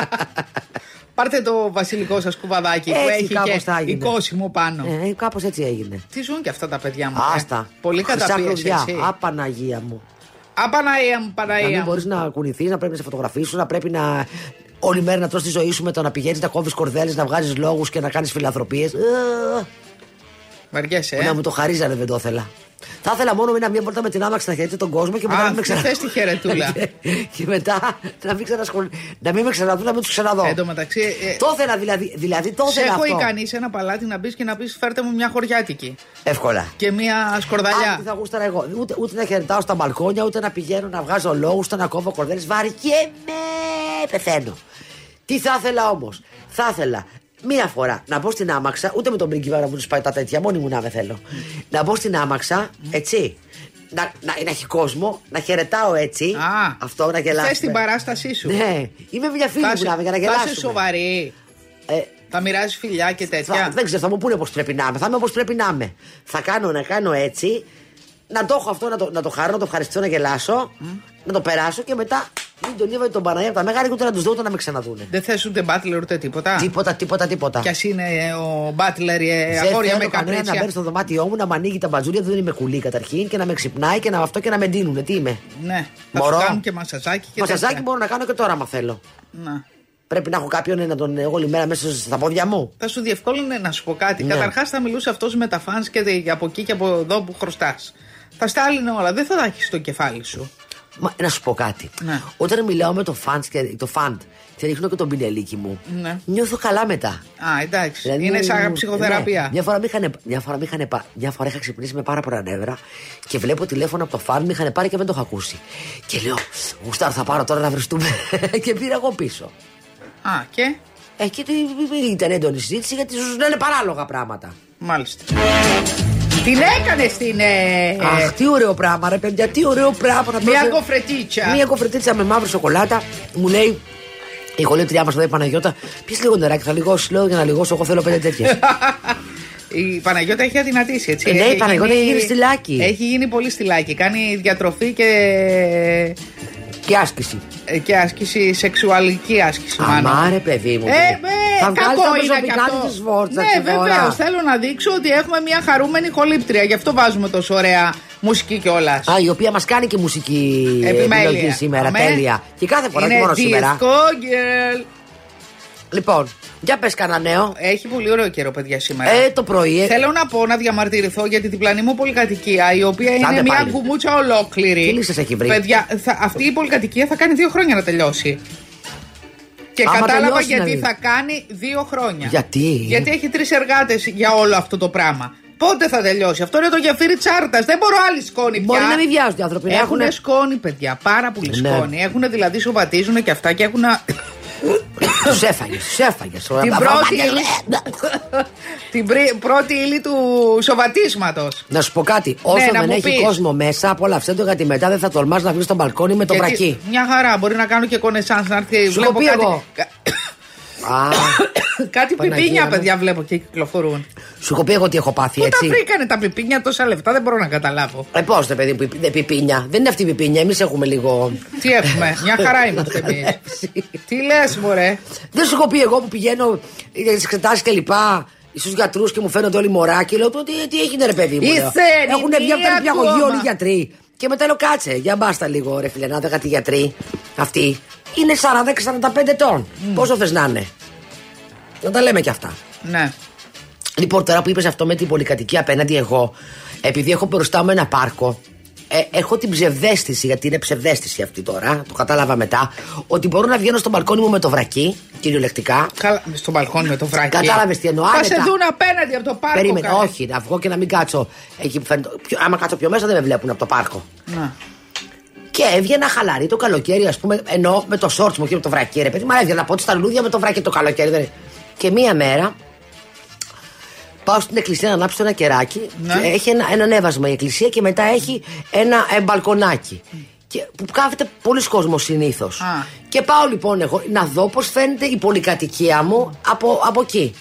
Πάρτε το βασιλικό σας κουβαδάκι που έχει και οικόσιμο πάνω. Κάπως έτσι έγινε. Τι ζουν και αυτά τα παιδιά μου. Άστα. Πολύ καταπίεση. Απαναγία μου. Απαναία μου, Παναία. Να μην μπορείς να κουνηθείς, να πρέπει να σε φωτογραφίσουν, να πρέπει να όλη μέρα να τρως τη ζωή σου με το να πηγαίνεις να κόβεις κορδέλες, να βγάζεις λόγους και να κάνεις φιλανθρωπίες. Βαριέσαι, Να μου το χαρίζανε, δεν το ήθελα. Θα ήθελα μόνο μια βόλτα με την άμαξ να χαιρετήσω τον κόσμο και μετά να μην με ξαναδούν. Θες τη χαιρετούλα. Και μετά να μην με ξαναδούν, να μην τους ξαναδώ. Εν τω μεταξύ. Το ήθελα δηλαδή. Το ήθελα. Έχω ικανεί σε ένα παλάτι να μπει και να πει φέρτε μου μια χωριάτικη. Εύκολα. Και μια σκορδαλιά. Τι θα γούσταρα εγώ. Ούτε να χαιρετάω στα μπαλκόνια, ούτε να πηγαίνω να βγάζω λόγους, ούτε να κόβω κορδέλες. Βαριέμαι. Πεθαίνω. Τι θα ήθελα όμως. Θα ήθελα μία φορά να μπω στην άμαξα, ούτε με τον πρίγκιπα να μου του πάει τα τέτοια, μόνη μου να με θέλω. Να μπω στην άμαξα, έτσι. Να έχει κόσμο, να χαιρετάω έτσι. Αυτό να γελάσουμε. Θες την παράστασή σου. Ναι, είμαι μια φίλη μου για να γελάσουμε. Θα είσαι σοβαρή. Θα μοιράζει φιλιά και τέτοια. Δεν ξέρω, θα μου πούνε πώς πρέπει να είμαι. Θα είμαι όπως πρέπει να είμαι. Θα κάνω έτσι. Να το έχω αυτό, να το χαρώ, να το ευχαριστήσω, να γελάσω. Να το περάσω και μετά μην τον είδα τον Παναγία από τα μεγάλα, ούτε να του δω ούτε να με ξαναδούνε. Δεν θες ούτε μπάτλερ ούτε τίποτα. Τίποτα. Κι ας είναι ο μπάτλερ αγόρια με καπρίτσια. Να μπαίνει στο δωμάτιό μου, να μ' ανοίγει τα μπατζούρια, δεν είμαι κουλή καταρχήν, και να με ξυπνάει και να αυτό και να με ντύνουνε. Τι είμαι. Ναι, θα σου κάνουν και μασαζάκι. Μασαζάκι μπορώ να κάνω και τώρα, άμα θέλω. Να. Πρέπει να έχω κάποιον να τον όλη μέρα μέσα στα πόδια μου. Θα σου διευκόλυνε να σου πω κάτι. Ναι. Καταρχάς θα μιλούσε αυτός με τα φανς και από εκεί και από εδώ που χρωστάς. Θα στάλινε όλα, δεν θα τα έχεις στο κεφάλι σου. Μα, να σου πω κάτι. Ναι. Όταν μιλάω με το φαντ και ρίχνω και τον πινελίκι μου, ναι, νιώθω καλά μετά. Εντάξει. Δηλαδή, είναι σαν ψυχοθεραπεία. Ναι. Μια φορά είχα ξυπνήσει με πάρα πολλά νεύρα και βλέπω τηλέφωνο από το φαντ, με είχαν πάρει και δεν το είχα ακούσει. Και λέω, Γουστάρ, θα πάρω τώρα να βριστούμε. Και πήρα εγώ πίσω. Και. Και ήταν έντονη συζήτηση, γιατί σου λένε παράλογα πράγματα. Μάλιστα. Την έκανες την. Αχ, τι ωραίο πράγμα, ρε παιδιά, τι ωραίο πράγμα. Μια κοφρετίτσα. Μια κοφρετίτσα με μαύρη σοκολάτα. Μου λέει η γολέτριά μας, η Παναγιώτα, πιες λίγο νεράκι, θα λιγώσεις. Λέω για να λιγώσω, εγώ θέλω 5 τέτοιες. Η Παναγιώτα έχει αδυνατήσει, έτσι. Ναι, η Παναγιώτα έχει γίνει στυλάκι. Έχει γίνει πολύ στυλάκι. Κάνει διατροφή και άσκηση. Και άσκηση, σεξουαλική άσκηση. Αμάρε, παιδί μου. Θα βγάλει τα προσωπικά της φόρτσα. Ναι, βεβαίως. Θέλω να δείξω ότι έχουμε μια χαρούμενη χολύπτρια. Γι' αυτό βάζουμε τόσο ωραία μουσική κιόλας. Η οποία μας κάνει και μουσική επιλογή σήμερα. Τέλεια. Και κάθε φορά, όχι μόνο σήμερα. Disco Girl. Λοιπόν, για πες κανένα νέο. Έχει πολύ ωραίο καιρό, παιδιά, σήμερα. Το πρωί. Θέλω να πω, να διαμαρτυρηθώ για την διπλανή μου πολυκατοικία, η οποία είναι μια γκουμούτσα ολόκληρη. Τι λύσεις έχει βρει. Παιδιά, αυτή η πολυκατοικία θα κάνει 2 χρόνια να τελειώσει. Και κατάλαβα γιατί θα κάνει 2 χρόνια. Γιατί έχει 3 εργάτες για όλο αυτό το πράγμα. Πότε θα τελειώσει? Αυτό είναι το γεφύρι τσάρτας. Δεν μπορώ άλλη σκόνη πια. Μπορεί να μην βιάζονται οι άνθρωποι. Έχουν σκόνη, παιδιά. Πάρα πολύ σκόνη. Έχουν δηλαδή, σοβατίζουν και αυτά και έχουν. Τους έφαγες. Την πρώτη ύλη του σοβατίσματος. Να σου πω κάτι. Όσο δεν έχει κόσμο μέσα, απολαύστε το, γιατί μετά δεν θα τολμάς να βγεις στο μπαλκόνι με το βρακί. Μια χαρά. Μπορεί να κάνω και κονεσάνς, να έρθει. Σου έχω πει εγώ. Κάτι πιπίνια, παιδιά, βλέπω και κυκλοφορούν. Σου έχω πει εγώ τι έχω πάθει, έτσι. Πού τα βρήκανε τα πιπίνια τόσα λεφτά, δεν μπορώ να καταλάβω. Πώς δε, παιδί, πιπίνια. Δεν είναι αυτή η πιπίνια, εμείς έχουμε λίγο. Τι έχουμε, μια χαρά είμαστε εμείς. Τι λες, μωρέ. Δεν σου έχω πει εγώ που πηγαίνω για τις εξετάσεις και λοιπά, στους γιατρούς και μου φαίνονται όλοι μωράκι. Λέω τι έγινε, ρε παιδί μου. Έχουν βγει από τα νηπιαγωγεία όλοι οι γιατροί. Και μετά λέω, κάτσε, για μπάστα λίγο, ρε φίλε, να δω κάτι γιατροί. Αυτοί είναι 40-45 ετών. Πόσο θες να είναι? Να τα λέμε κι αυτά. Ναι. Λοιπόν, τώρα που είπες αυτό με την πολυκατοικία απέναντι, εγώ, επειδή έχω μπροστά μου ένα πάρκο, έχω την ψευδαίσθηση, γιατί είναι ψευδαίσθηση αυτή τώρα, το κατάλαβα μετά, ότι μπορώ να βγαίνω στο μπαλκόνι μου με το βρακί, κυριολεκτικά. Στο μπαλκόνι με το βρακί. Κατάλαβες τι εννοώ? Θα σε δουν απέναντι από το πάρκο. Περίμενε, όχι, να βγω και να μην κάτσω. Άμα κάτσω πιο μέσα δεν με βλέπουν από το πάρκο. Να. Και έβγαινα χαλαρή το καλοκαίρι, ας πούμε, ενώ με το σόρτς μου και με το βρακί, ρε παιδί. Μα έβγαινα από στα λουλούδια με το βρακί το καλοκαίρι. Και μία μέρα πάω στην εκκλησία να ανάψω ένα κεράκι. Ναι. Και έχει ένα ανέβασμα η εκκλησία και μετά έχει ένα μπαλκονάκι. Που κάθεται πολλοί κόσμος συνήθως. Και πάω λοιπόν εγώ να δω πώς φαίνεται η πολυκατοικία μου από εκεί.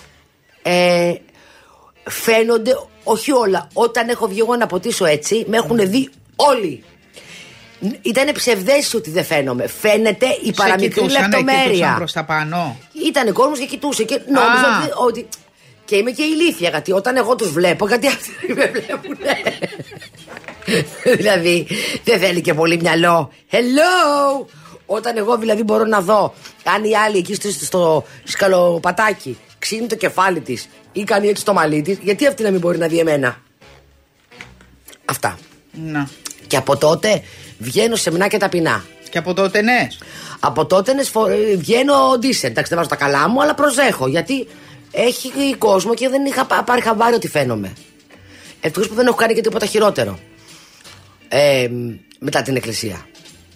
Φαίνονται, όχι όλα. Όταν έχω βγει εγώ να ποτίσω έτσι, με έχουν δει όλοι. Ήτανε ψευδέστηση ότι δεν φαίνομαι. Φαίνεται η παραμικρή λεπτομέρεια. Προς τα πάνω. Ήτανε κόσμος και κοιτούσε και νόμιζα ότι. Και είμαι και ηλίθια, γιατί όταν εγώ τους βλέπω, γιατί αυτοί με βλέπουνε. Δηλαδή, δεν θέλει και πολύ μυαλό. Hello! Όταν εγώ δηλαδή μπορώ να δω αν η άλλη εκεί στο σκαλοπατάκι ξύνει το κεφάλι της ή κάνει έτσι το μαλλί της, γιατί αυτή να μην μπορεί να δει εμένα. Αυτά. Να. Και από τότε βγαίνω σεμνά και ταπεινά. Και από τότε ναι. Από τότε βγαίνω decent. Εντάξει, δεν βάζω τα καλά μου, αλλά προσέχω, γιατί έχει κόσμο και δεν είχα πάρει χαμπάρι ότι φαίνομαι. Ευτυχώς που δεν έχω κάνει και τίποτα χειρότερο μετά την εκκλησία.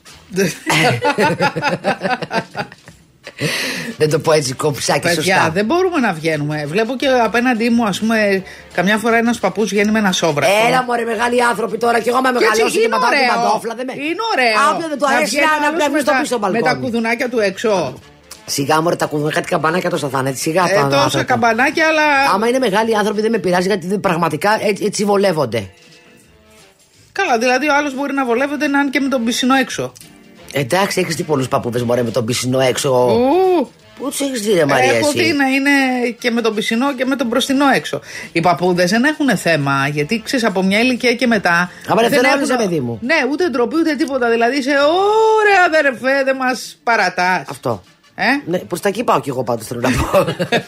Δεν το πω έτσι κομψάκι σωστά. Παιδιά, δεν μπορούμε να βγαίνουμε. Βλέπω και απέναντί μου, ας πούμε, καμιά φορά ένας παππούς βγαίνει με ένα σόβρακο. Έλα μωρέ, μεγάλοι άνθρωποι τώρα, και εγώ με μεγαλώσει και πατάω την παντόφλα. Είναι ωραίο. Άποιο δεν του αρέσει να πρέπει στο πίσω μπαλκόνι. Με τα κουδουνάκια του έξω. Σιγά μωρέ, τα κουδουνάκια, κάτι καμπανάκια τόσα θα είναι. Σιγά τόσα καμπανάκια, αλλά. Άμα είναι μεγάλοι άνθρωποι δεν με πειράζει, γιατί πραγματικά έτσι βολεύονται. Καλά, δηλαδή ο άλλος μπορεί να βολεύεται να είναι και με τον πισινό έξω. Εντάξει, έχεις δει πολλούς παππούδες μωρέ με τον πισινό έξω. Πού τους έχεις δει ρε Μαρία? Έχω δει να είναι και με τον πισινό και με τον μπροστινό έξω. Οι παππούδες δεν έχουν θέμα, γιατί ξέρεις από μια ηλικία και μετά. Απελευθερώνεσαι, παιδί μου. Ναι, ούτε ντροπή ούτε τίποτα. Δηλαδή είσαι ωραία αδερφέ, δεν μας παρατάς. Αυτό. Ναι, προς τα εκεί πάω κι εγώ πάντως, θέλω να πω.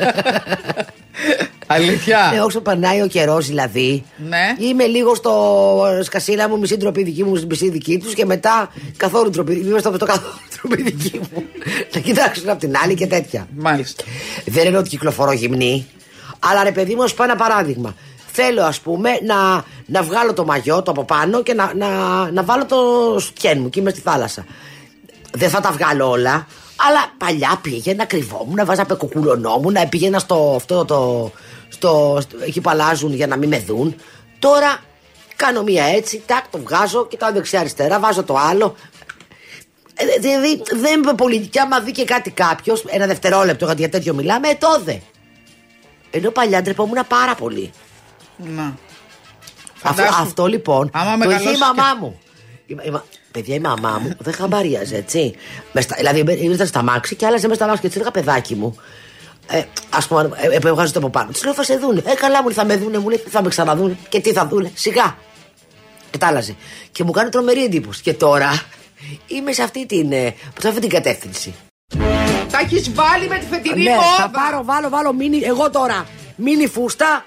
Αλήθεια. Ναι, όσο περνάει ο καιρός δηλαδή. Ναι. Είμαι λίγο στο σκασίλα μου, μισή ντροπή δική μου, μισή δική τους, και μετά καθόλου ντροπή. Είμαι στο καθόλου ντροπή δική μου. Να κοιτάξουν από την άλλη και τέτοια. Μάλιστα. Δεν είναι ότι κυκλοφορώ γυμνή, αλλά ρε παιδί μου, ας πω ένα παράδειγμα. Θέλω, ας πούμε, να βγάλω το μαγιό το από πάνω και να βάλω το σκέν μου και είμαι στη θάλασσα. Δεν θα τα βγάλω όλα. Αλλά παλιά πήγαινα, κρυβόμουν, βάζα πεκοκουλωνόμουν, πήγαινα εκεί που αλλάζουν για να μην με δουν. Τώρα κάνω μία έτσι, τάκ, το βγάζω, κοιτάω δεξιά-αριστερά, βάζω το άλλο. Δηλαδή δεν είμαι πολιτική, άμα δει και κάτι κάποιος, ένα δευτερόλεπτο, γιατί για τέτοιο μιλάμε, τότε. Ενώ παλιά ντρεπόμουν πάρα πολύ. Να. Αυτό λοιπόν το είχε η μαμά μου. Παιδιά, η μαμά μου δεν χαμπαρίαζε, έτσι. Δηλαδή, ήρθα στα μάξι και άλλαζε μέσα στα μάξι και έτσι έλεγα, παιδάκι μου. Ας πούμε, βγάζω το από πάνω. Τη λέω, θα σε δούνε. Καλά, μου θα με δούνε, μου λέει, θα με ξαναδούνε και τι θα δούνε. Σιγά. Και τα άλλαζε. Και μου κάνει τρομερή εντύπωση. Και τώρα είμαι σε αυτή την κατεύθυνση. Τα έχεις βάλει με τη φετινή μόδα. μόδα. Θα βάλω μίνι, εγώ τώρα. Μίνι φούστα.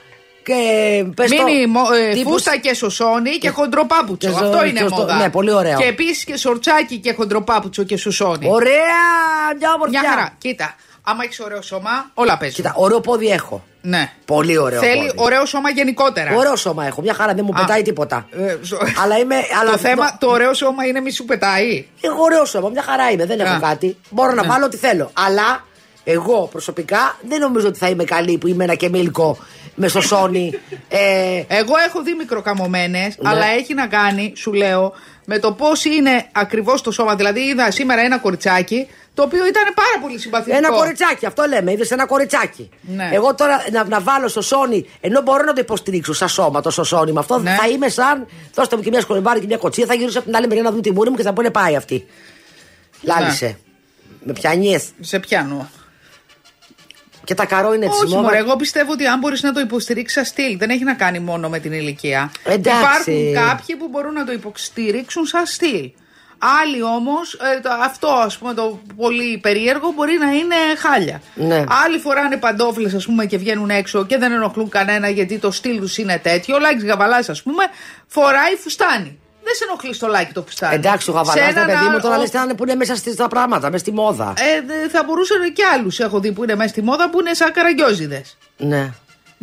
Φούστα και σωσόνι και χοντροπάπουτσο. Αυτό είναι μόδα. Ναι, πολύ ωραίο. Και επίσης και σορτσάκι και χοντροπάπουτσο και σουσόνι. Ωραία, μια ομορφιά. Μια χαρά. Κοίτα, άμα έχεις ωραίο σώμα, όλα παίζουν. Κοίτα, ωραίο πόδι έχω. Ναι. Πολύ ωραίο. Θέλει πόδι. Ωραίο σώμα γενικότερα. Ωραίο σώμα έχω. Μια χαρά, δεν μου πετάει τίποτα. Αλλά το θέμα, το ωραίο σώμα είναι μη σου πετάει. Έχω ωραίο σώμα, μια χαρά είμαι. Δεν έχω κάτι. Μπορώ να βάλω ό,τι θέλω. Αλλά εγώ προσωπικά δεν νομίζω ότι θα είμαι καλή που είμαι ένα κεμίλκο με σωσόνι. Εγώ έχω δει μικροκαμωμένες, αλλά έχει να κάνει, σου λέω, με το πώς είναι ακριβώς το σώμα. Δηλαδή, είδα σήμερα ένα κοριτσάκι το οποίο ήταν πάρα πολύ συμπαθητικό. Ένα κοριτσάκι, αυτό λέμε. Είδες ένα κοριτσάκι. Ναι. Εγώ τώρα να βάλω σωσόνι, ενώ μπορώ να το υποστηρίξω σαν σώμα το σωσόνι με αυτό, θα είμαι σαν. Δώστε μου και μια σκολεμπάρη και μια κοτσία, θα γυρίσω από την άλλη μεριά να δουν τη μούρη μου και θα πούνε πάει αυτή. Λάλησε. Με πιάνιες. Σε πιάνω. Και τα καρό είναι έτσι. Όχι, μωρέ, εγώ πιστεύω ότι αν μπορείς να το υποστηρίξεις σαν στυλ, δεν έχει να κάνει μόνο με την ηλικία. Εντάξει. Υπάρχουν κάποιοι που μπορούν να το υποστηρίξουν σαν στυλ. Άλλοι όμως, αυτό ας πούμε το πολύ περίεργο μπορεί να είναι χάλια. Ναι. Άλλοι φοράνε παντόφλες ας πούμε και βγαίνουν έξω και δεν ενοχλούν κανένα γιατί το στυλ τους είναι τέτοιο. Ο Λάκης Γαβαλάς ας πούμε φοράει φουστάνι. Δεν σε ενοχλεί το Λάκη το φουστάνι. Εντάξει, ο Γαβαλάς, παιδί μου, τώρα λες που είναι μέσα στα πράγματα, μέσα στη μόδα. Θα μπορούσαν και άλλους έχω δει που είναι μέσα στη μόδα που είναι σαν καραγκιόζιδες. Ναι.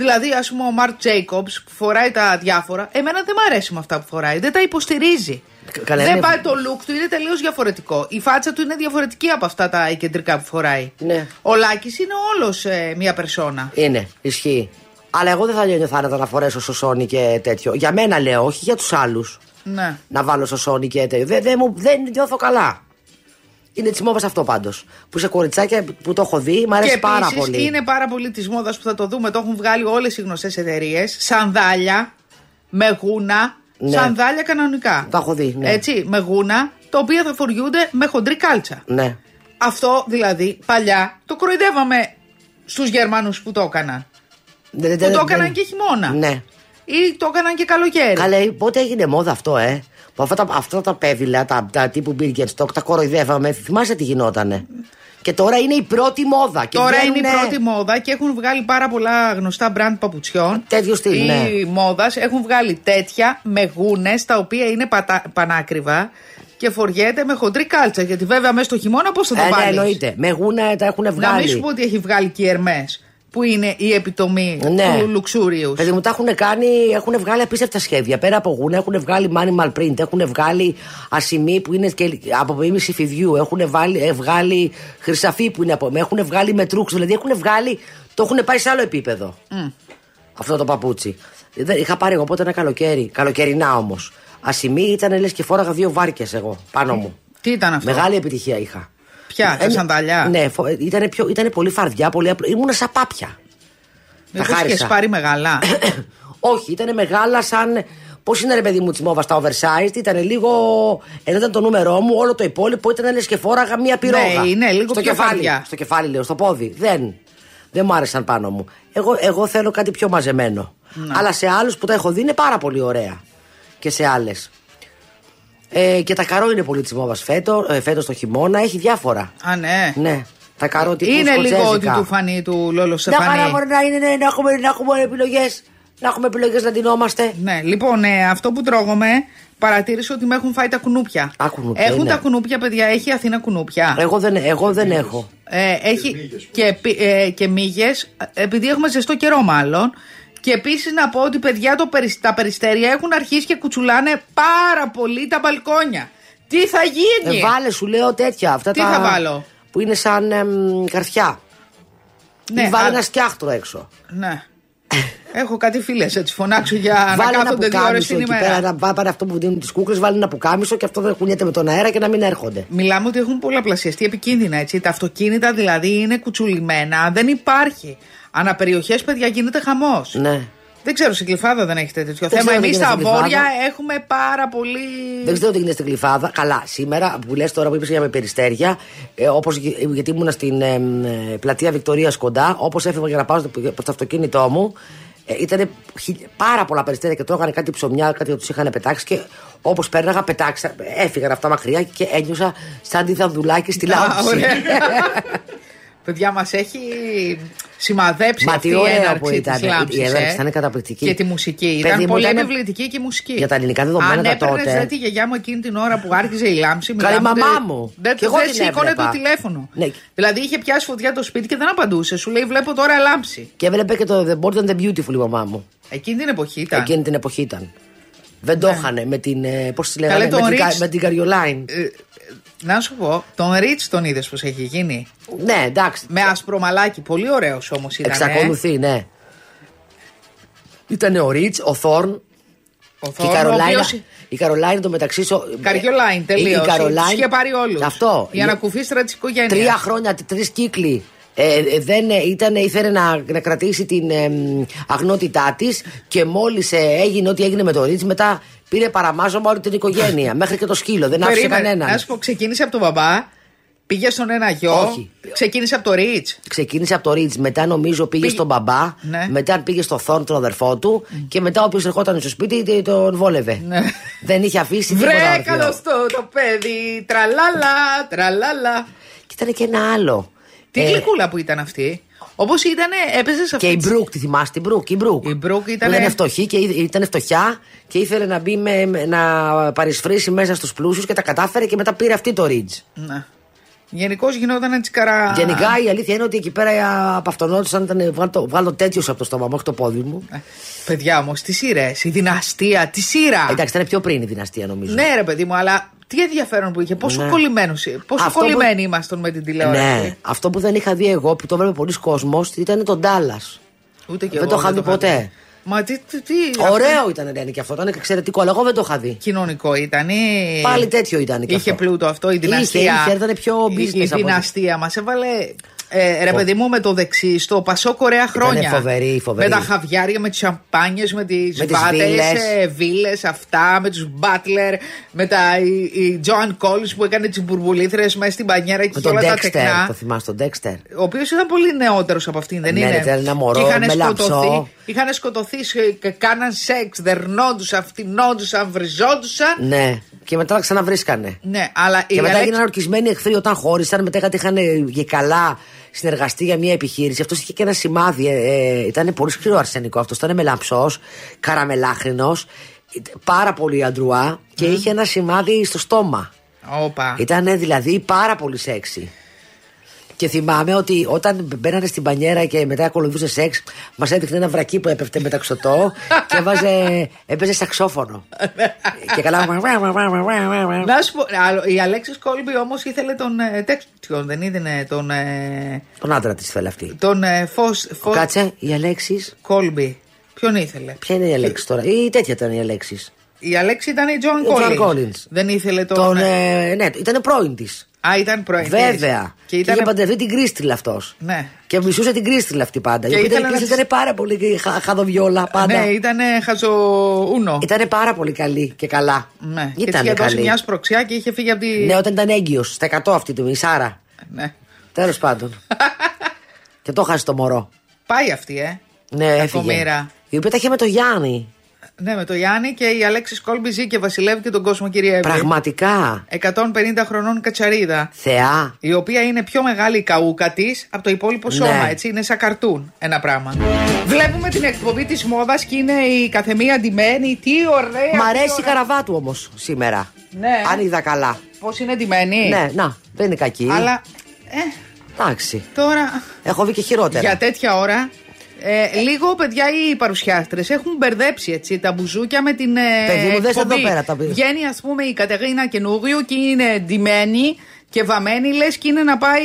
Δηλαδή, ας πούμε, ο Μαρκ Τζέικομπς που φοράει τα διάφορα, εμένα δεν μ' αρέσει με αυτά που φοράει. Δεν τα υποστηρίζει. Δεν πάει το look του, είναι τελείως διαφορετικό. Η φάτσα του είναι διαφορετική από αυτά τα κεντρικά που φοράει. Ναι. Ο Λάκης είναι όλος μία περσόνα. Είναι, ισχύει. Αλλά εγώ δεν θα νιώθω άνετα να φορέσω σωσόνι και τέτοιο. Για μένα λέω, όχι για τους άλλους. Ναι. Να βάλω σωσόνι και τέτοιο. Δεν νιώθω καλά. Είναι της μόδας αυτό πάντως. Που σε κοριτσάκια που το έχω δει, μου αρέσει πάρα πολύ. Και είναι πάρα πολύ της μόδας που θα το δούμε. Το έχουν βγάλει όλες οι γνωστές εταιρείες. Σανδάλια με γούνα. Ναι. Σανδάλια κανονικά. Τα έχω δει. Ναι. Έτσι, με γούνα, τα οποία θα φοριούνται με χοντρή κάλτσα. Ναι. Αυτό δηλαδή παλιά το κοροϊδεύαμε στους Γερμανούς που το έκαναν. Που το έκαναν και χειμώνα. Ναι. Ή το έκαναν και καλοκαίρι. Καλέ, πότε έγινε μόδα αυτό, Που αυτά τα πέδιλα, τα τύπου Birkenstock, τα κοροϊδεύαμε. Θυμάσαι τι γινότανε. Και τώρα είναι η πρώτη μόδα. Και τώρα είναι η πρώτη μόδα και έχουν βγάλει πάρα πολλά γνωστά μπραντ παπουτσιών. Τέτοιο στυλ, ναι. Οι μόδας έχουν βγάλει τέτοια με γούνες τα οποία είναι πανάκριβα και φοριέται με χοντρή κάλτσα. Γιατί βέβαια μέσα στο χειμώνα πώς θα το πάρεις. Ναι, εννοείται. Με γούνα τα έχουν βγάλει. Να μην σου πω ότι έχει βγάλει και η Ερμές, που είναι η επιτομή του λουξούριου. Παιδί μου, τα έχουν κάνει, έχουν βγάλει απίστευτα σχέδια. Πέρα από γούνα έχουν βγάλει animal print, έχουν βγάλει ασημί που είναι και από ποίηση φιδιού, έχουν βγάλει χρυσαφί που είναι από. Έχουν βγάλει μετρούξ, δηλαδή έχουν βγάλει. Το έχουν πάει σε άλλο επίπεδο. Αυτό το παπούτσι. Είχα πάρει εγώ πότε ένα καλοκαίρι, καλοκαιρινά όμως. Ασημί ήταν λες και φόραγα 2 βάρκες εγώ πάνω μου. Τι ήταν αυτό? Μεγάλη επιτυχία είχα. Ποια, τα σανταλιά? Ναι, ήταν πολύ φαρδιά, πολύ απλό. Ήμουνα σαν πάπια. Μήπως είχες πάρει μεγάλα? Όχι, ήταν μεγάλα σαν. Πώς είναι ρε παιδί μου της μόβας τα oversized, ήταν λίγο. Ενώ ήταν το νούμερό μου, όλο το υπόλοιπο ήταν λες και φόραγα μία πυρόγα. Ναι, είναι λίγο πιο φαρδιά. Στο κεφάλι λέω, στο πόδι. Δεν μου άρεσαν πάνω μου. Εγώ θέλω κάτι πιο μαζεμένο. Ναι. Αλλά σε άλλους που τα έχω δει είναι πάρα πολύ ωραία. Και σε άλλες. Και τα καρό είναι πολύ της μόβας φέτος το χειμώνα, έχει διάφορα. Α, ναι. Ναι. Τα καρό τύπου είναι λίγο ότι του φανεί του Λόλο Στεφανή. Να έχουμε επιλογές. Να έχουμε επιλογές να ντυνόμαστε. Ναι, λοιπόν, αυτό που τρώγομαι, παρατήρησα ότι με έχουν φάει τα κουνούπια. Έχουν είναι. Τα κουνούπια, παιδιά, έχει η Αθήνα κουνούπια. Εγώ δεν έχω. Έχει και μύγες, επειδή έχουμε ζεστό καιρό μάλλον. Και επίσης να πω ότι παιδιά τα περιστέρια έχουν αρχίσει και κουτσουλάνε πάρα πολύ τα μπαλκόνια. Τι θα γίνει? Βάλε, σου λέω τέτοια. Αυτά τι θα βάλω? Που είναι σαν καρφιά. Ναι, βάλε ένα σκιάχτρο έξω. Ναι. Έχω κάτι φίλες, έτσι φωνάξω για να κάθονται 2 ώρες την ημέρα. Πάρε αυτό που δίνουν τις κούκλες, βάλει ένα πουκάμισο και αυτό δεν κουνιέται με τον αέρα και να μην έρχονται. Μιλάμε ότι έχουν πολλαπλασιαστεί επικίνδυνα, έτσι. Τα αυτοκίνητα δηλαδή είναι κουτσουλημένα, δεν υπάρχει. Αναπεριοχές, παιδιά, γίνεται χαμός. Ναι. Δεν ξέρω, στην Γλυφάδα δεν έχετε τέτοιο θέμα. Εμείς στα βόρεια έχουμε πάρα πολύ. Δεν ξέρω τι γίνεται στην Γλυφάδα. Καλά, σήμερα που λες τώρα που είπες για με περιστέρια, όπως γιατί ήμουνα στην πλατεία Βικτωρίας κοντά, όπως έφευγα για να πάω στο αυτοκίνητό μου, ήταν πάρα πολλά περιστέρια και τρώγανε κάτι ψωμιά, κάτι που τους είχαν πετάξει και όπως πέρναγα, έφυγαν αυτά μακριά και ένιωσα σαν τη Θανδουλάκη στη λάμψη. Παιδιά, μας έχει σημαδέψει αυτή η έναρξη της λάμψης. Η έναρξη ήταν καταπληκτική. Και τη μουσική. Ήταν πολύ επιβλητική και η μουσική. Για τα ελληνικά δεδομένα τότε. Αν έπαιρνες τη γιαγιά μου εκείνη την ώρα που άρχιζε η λάμψη. Καλή μαμά μου. Δεν σήκωνε το τηλέφωνο. Ναι. Δηλαδή είχε πιάσει φωτιά το σπίτι και δεν απαντούσε. Σου λέει βλέπω τώρα λάμψη. Και έβλεπε και το The Bold and the Beautiful η μαμά μου. Εκείνη την εποχή ήταν. Εκείνη την εποχή ήταν. Δεν το είχανε με την. Πώς τη λέγανε, με την Καριολάιν. Να σου πω, τον Ριτς τον είδες πως έχει γίνει? Ναι, εντάξει. Με άσπρο μαλάκι, πολύ ωραίος όμως ήταν. Εξακολουθεί, ναι. Ήτανε ο Ριτς, ο Θόρν και η Καρολάιν. Η Καρολάιν το μεταξύ. Καριολάιν, τελείως. Τους είχε πάρει όλους. Αυτό. Η ανακουφίστρα της οικογένειας. 3 χρόνια, 3 κύκλοι. Ήθελε να κρατήσει την αγνότητά της και μόλις έγινε ό,τι έγινε με το Ριτς, μετά πήρε παραμάζωμα όλη την οικογένεια. Μέχρι και το σκύλο, δεν άφησε κανέναν. Να σου πω, ξεκίνησε από τον μπαμπά, πήγε στον ένα γιο. Όχι. Ξεκίνησε από το Ριτς. Ξεκίνησε από το Ριτς, μετά νομίζω πήγε στον μπαμπά, ναι. Μετά πήγε στο Θόρν, τον αδερφό του, και μετά όποιος ερχόταν στο σπίτι τον βόλευε. Ναι. Δεν είχε αφήσει τίποτα. Βρε, καλώς το παιδί, τραλάλα, τραλάλα. Και ήταν και ένα άλλο. Τι γλυκούλα που ήταν αυτή. Όπως ήταν, έπαιζε σε αυτή. Και η Μπρουκ, τη θυμάσαι την Μπρουκ? Η Μπρουκ ήταν. Ήταν φτωχή και ήταν φτωχιά και ήθελε να μπει να παρισφρήσει μέσα στους πλούσιους και τα κατάφερε και μετά πήρε αυτή το Ριτς. Ναι. Γενικώς γινόταν έτσι καρά. Γενικά η αλήθεια είναι ότι εκεί πέρα απαυτονόντουσαν, βγάλω τέτοιος από το στόμα μου, όχι το πόδι μου. Παιδιά όμως, τι σειρές, η Δυναστεία, τι σειρά. Εντάξει, ήταν πιο πριν η Δυναστεία νομίζω. Ναι, ρε παιδί μου, αλλά τι ενδιαφέρον που είχε. Πόσο κολλημένοι ήμασταν με την τηλεόραση. Ναι, αυτό που δεν είχα δει εγώ, που το έβλεπε πολλοί κόσμος, ήταν το Ντάλλας. Ούτε και δεν το είχα δει ποτέ. Μα τι. Ωραίο ήταν, ναι, και αυτό ήταν εξαιρετικό, αλλά εγώ δεν το είχα δει. Κοινωνικό ήταν. Πάλι τέτοιο ήταν. Είχε πλούτο αυτό, η Δυναστεία. Ήταν πιο business. Η Δυναστεία μας έβαλε. Ρε παιδί μου, με το δεξί στο Πασό Κορέα χρόνια. Ήταν φοβερή. Με τα χαβιάρια, με τις σαμπάνιες, με τις βάτες, βίλες, αυτά, με τους Μπάτλερ, με η Τζοάν Κόλις που έκανε τις μπουρμπουλήθρες μέσα στην μπανιέρα και όλα τα τεκνά. Το θυμάσαι τον Ντέξτερ. Ο οποίος ήταν πολύ νεότερος από αυτήν, δεν είναι? Ναι, ήταν ένα μωρό με λαψό. Είχαν σκοτωθεί, κάναν σεξ, δερνόντουσαν, φτυνόντουσαν, βριζόντουσαν. Ναι. Και μετά ξαναβρίσκανε. Ναι, αλλά και μετά έγιναν ορκισμένοι εχθροί όταν χώρισαν. Μετά είχαν και καλά συνεργαστεί για μια επιχείρηση. Αυτό είχε και ένα σημάδι. Ήταν πολύ σκληρό αρσενικό. Αυτό ήταν μελαμψός, καραμελάχρινος, πάρα πολύ αντρουά και είχε ένα σημάδι στο στόμα. Ήταν δηλαδή πάρα πολύ σεξι. Και θυμάμαι ότι όταν μπαίνανε στην μπανιέρα και μετά ακολουθούσε σεξ, μας έδειχνε ένα βρακί που έπεφτε μεταξωτό και έπαιζε σαξόφωνο. Και καλά. Να σου πω, η Αλέξης Κόλμπι όμως ήθελε τον τέτοιον, δεν είδε τον άντρα της θέλει αυτή. Τον Κάτσε, η Αλέξης Κόλμπι. Ποιον ήθελε? Ποια είναι η Αλέξης τώρα? Ή τέτοια ήταν η Αλέξης? Η Αλέξη ήταν η Τζοάν Κόλινς. Δεν ήθελε ναι, ήταν πρώην της. Ήταν πρώην. Βέβαια. Και είχε παντρευτεί την Κρίστιλ αυτός. Ναι. Και μισούσε την Κρίστιλ αυτή πάντα. Η Κρίστιλ ήταν πάρα πολύ χαδοβιόλα πάντα. Ναι, ήταν χαζοούνο. Ήταν πάρα πολύ καλή και καλά. Ναι. Και είχε δώσει μια σπροξιά και είχε φύγει από τη. Ναι, όταν ήταν έγκυος. Στα 100 αυτή η Σάρα. Ναι. Τέλος πάντων. Και το χάσει το μωρό. Πάει αυτή, Ναι, έφυγε. Η οποία τα είχε με το Γιάννη. Ναι, με το Γιάννη, και η Αλέξης Κόλμπι ζει και βασιλεύει και τον κόσμο, κυρία Εύη. Πραγματικά. 150 χρονών κατσαρίδα. Θεά. Η οποία είναι πιο μεγάλη η καούκα της από το υπόλοιπο σώμα, έτσι. Είναι σαν καρτούν ένα πράγμα. Βλέπουμε την εκπομπή της μόδας και είναι η καθεμία ντυμένη. Τι ωραία. Μ' αρέσει η Καραβάτου όμως σήμερα. Ναι. Αν είδα καλά. Πώς είναι ντυμένη. Ναι, να, δεν είναι κακή. Αλλά. Εντάξει. Τώρα. Έχω δει και χειρότερα. Για τέτοια ώρα. Λίγο, παιδιά, οι παρουσιάστρες έχουν μπερδέψει, έτσι, τα μπουζούκια με την παιδί μου, δες εδώ πέρα τα παιδιά. Βγαίνει, ας πούμε, η Κατερίνα καινούριο και είναι ντυμένη και βαμμένη, λες, και είναι να πάει